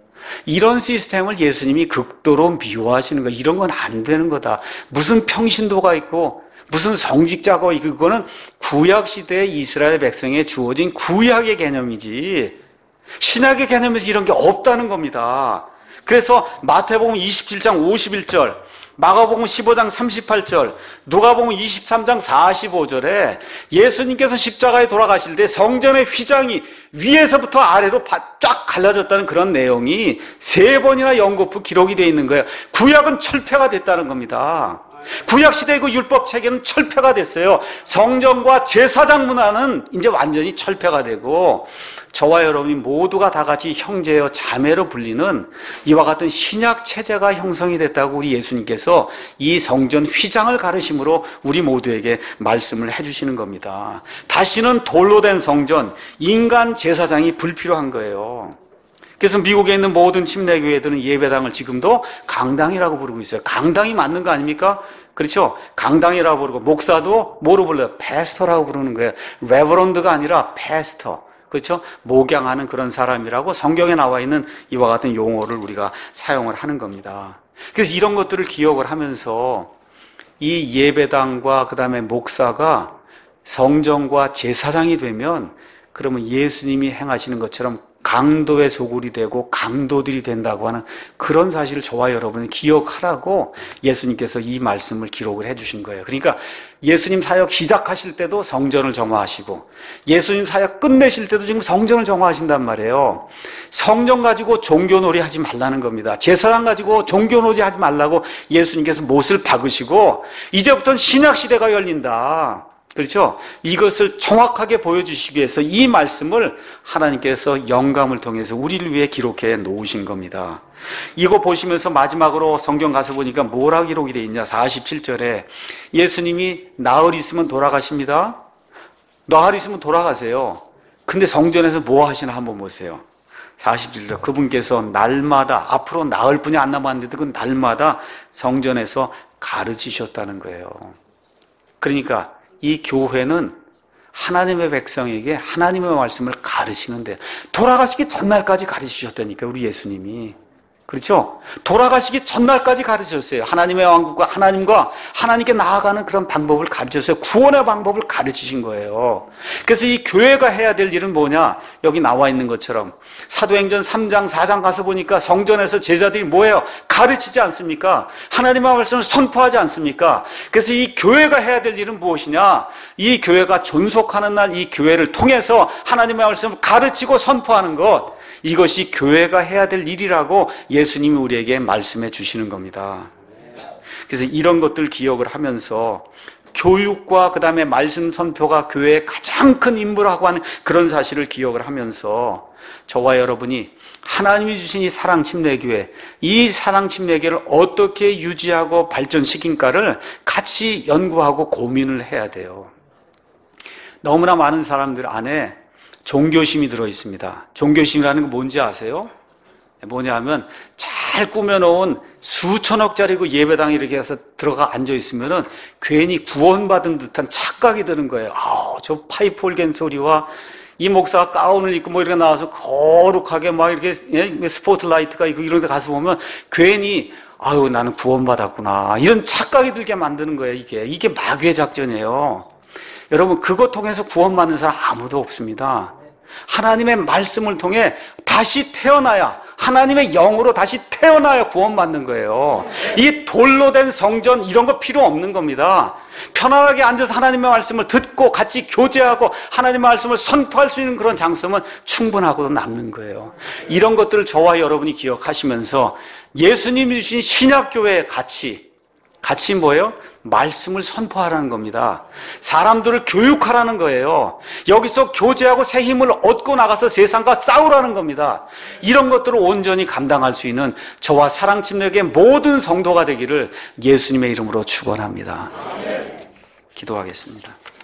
이런 시스템을 예수님이 극도로 미워하시는 거예요. 이런 건 안 되는 거다. 무슨 평신도가 있고 무슨 성직자가 있고, 그거는 구약시대에 이스라엘 백성에 주어진 구약의 개념이지 신약의 개념에서 이런 게 없다는 겁니다. 그래서 마태복음 27장 51절, 마가복음 15장 38절, 누가복음 23장 45절에 예수님께서 십자가에 돌아가실 때 성전의 휘장이 위에서부터 아래로 쫙 갈라졌다는 그런 내용이 3번이나 연거푸 기록이 되어 있는 거예요. 구약은 철폐가 됐다는 겁니다. 구약시대의 그 율법 체계는 철폐가 됐어요. 성전과 제사장 문화는 이제 완전히 철폐가 되고, 저와 여러분이 모두가 다 같이 형제여 자매로 불리는 이와 같은 신약 체제가 형성이 됐다고 우리 예수님께서 이 성전 휘장을 가르심으로 우리 모두에게 말씀을 해주시는 겁니다. 다시는 돌로 된 성전, 인간 제사장이 불필요한 거예요. 그래서 미국에 있는 모든 침례교회들은 예배당을 지금도 강당이라고 부르고 있어요. 강당이 맞는 거 아닙니까? 그렇죠? 강당이라고 부르고, 목사도 뭐로 불러요? 패스터라고 부르는 거예요. 레버런드가 아니라 패스터. 그렇죠? 목양하는 그런 사람이라고 성경에 나와 있는 이와 같은 용어를 우리가 사용을 하는 겁니다. 그래서 이런 것들을 기억을 하면서 이 예배당과 그 다음에 목사가 성전과 제사장이 되면, 그러면 예수님이 행하시는 것처럼 강도의 소굴이 되고 강도들이 된다고 하는 그런 사실을 저와 여러분이 기억하라고 예수님께서 이 말씀을 기록을 해주신 거예요. 그러니까 예수님 사역 시작하실 때도 성전을 정화하시고 예수님 사역 끝내실 때도 지금 성전을 정화하신단 말이에요. 성전 가지고 종교놀이 하지 말라는 겁니다. 제사장 가지고 종교놀이 하지 말라고 예수님께서 못을 박으시고 이제부터는 신약시대가 열린다. 그렇죠? 이것을 정확하게 보여주시기 위해서 이 말씀을 하나님께서 영감을 통해서 우리를 위해 기록해 놓으신 겁니다. 이거 보시면서 마지막으로 성경 가서 보니까 뭐라고 기록이 되어 있냐? 47절에 예수님이 나흘 있으면 돌아가십니다. 나흘 있으면 돌아가세요. 근데 성전에서 뭐 하시나 한번 보세요. 47절 그분께서 날마다 앞으로 나흘 뿐이 안 남았는데도 그 날마다 성전에서 가르치셨다는 거예요. 그러니까 이 교회는 하나님의 백성에게 하나님의 말씀을 가르치는데 돌아가시기 전날까지 가르치셨다니까 우리 예수님이. 그렇죠? 돌아가시기 전날까지 가르치셨어요. 하나님의 왕국과 하나님과 하나님께 나아가는 그런 방법을 가르치셨어요. 구원의 방법을 가르치신 거예요. 그래서 이 교회가 해야 될 일은 뭐냐? 여기 나와 있는 것처럼 사도행전 3장 4장 가서 보니까 성전에서 제자들이 뭐예요? 가르치지 않습니까? 하나님의 말씀을 선포하지 않습니까? 그래서 이 교회가 해야 될 일은 무엇이냐? 이 교회가 존속하는 날 이 교회를 통해서 하나님의 말씀을 가르치고 선포하는 것, 이것이 교회가 해야 될 일이라고 예수님이 우리에게 말씀해 주시는 겁니다. 그래서 이런 것들 기억을 하면서 교육과 그 다음에 말씀 선포가 교회의 가장 큰 임무라고 하는 그런 사실을 기억을 하면서 저와 여러분이 하나님이 주신 이 사랑 침례교회, 이 사랑 침례교회를 어떻게 유지하고 발전시킨가를 같이 연구하고 고민을 해야 돼요. 너무나 많은 사람들 안에 종교심이 들어있습니다. 종교심이라는 건 뭔지 아세요? 뭐냐면 잘 꾸며놓은 수천억짜리 그 예배당에 이렇게 해서 들어가 앉아있으면은 괜히 구원받은 듯한 착각이 드는 거예요. 저 파이프 올겐 소리와 이 목사가 가운을 입고 뭐 이렇게 나와서 거룩하게 막 이렇게 스포트라이트가 있고 이런 데 가서 보면 괜히 나는 구원받았구나 이런 착각이 들게 만드는 거예요. 이게 마귀의 작전이에요. 여러분 그것 통해서 구원받는 사람 아무도 없습니다. 하나님의 말씀을 통해 다시 태어나야, 하나님의 영으로 다시 태어나야 구원받는 거예요. 이 돌로 된 성전 이런 거 필요 없는 겁니다. 편안하게 앉아서 하나님의 말씀을 듣고 같이 교제하고 하나님의 말씀을 선포할 수 있는 그런 장소면 충분하고도 남는 거예요. 이런 것들을 저와 여러분이 기억하시면서 예수님이 주신 신약교회의 가치 뭐예요? 말씀을 선포하라는 겁니다. 사람들을 교육하라는 거예요. 여기서 교제하고 새 힘을 얻고 나가서 세상과 싸우라는 겁니다. 이런 것들을 온전히 감당할 수 있는 저와 사랑침례교회 모든 성도가 되기를 예수님의 이름으로 축원합니다. 기도하겠습니다.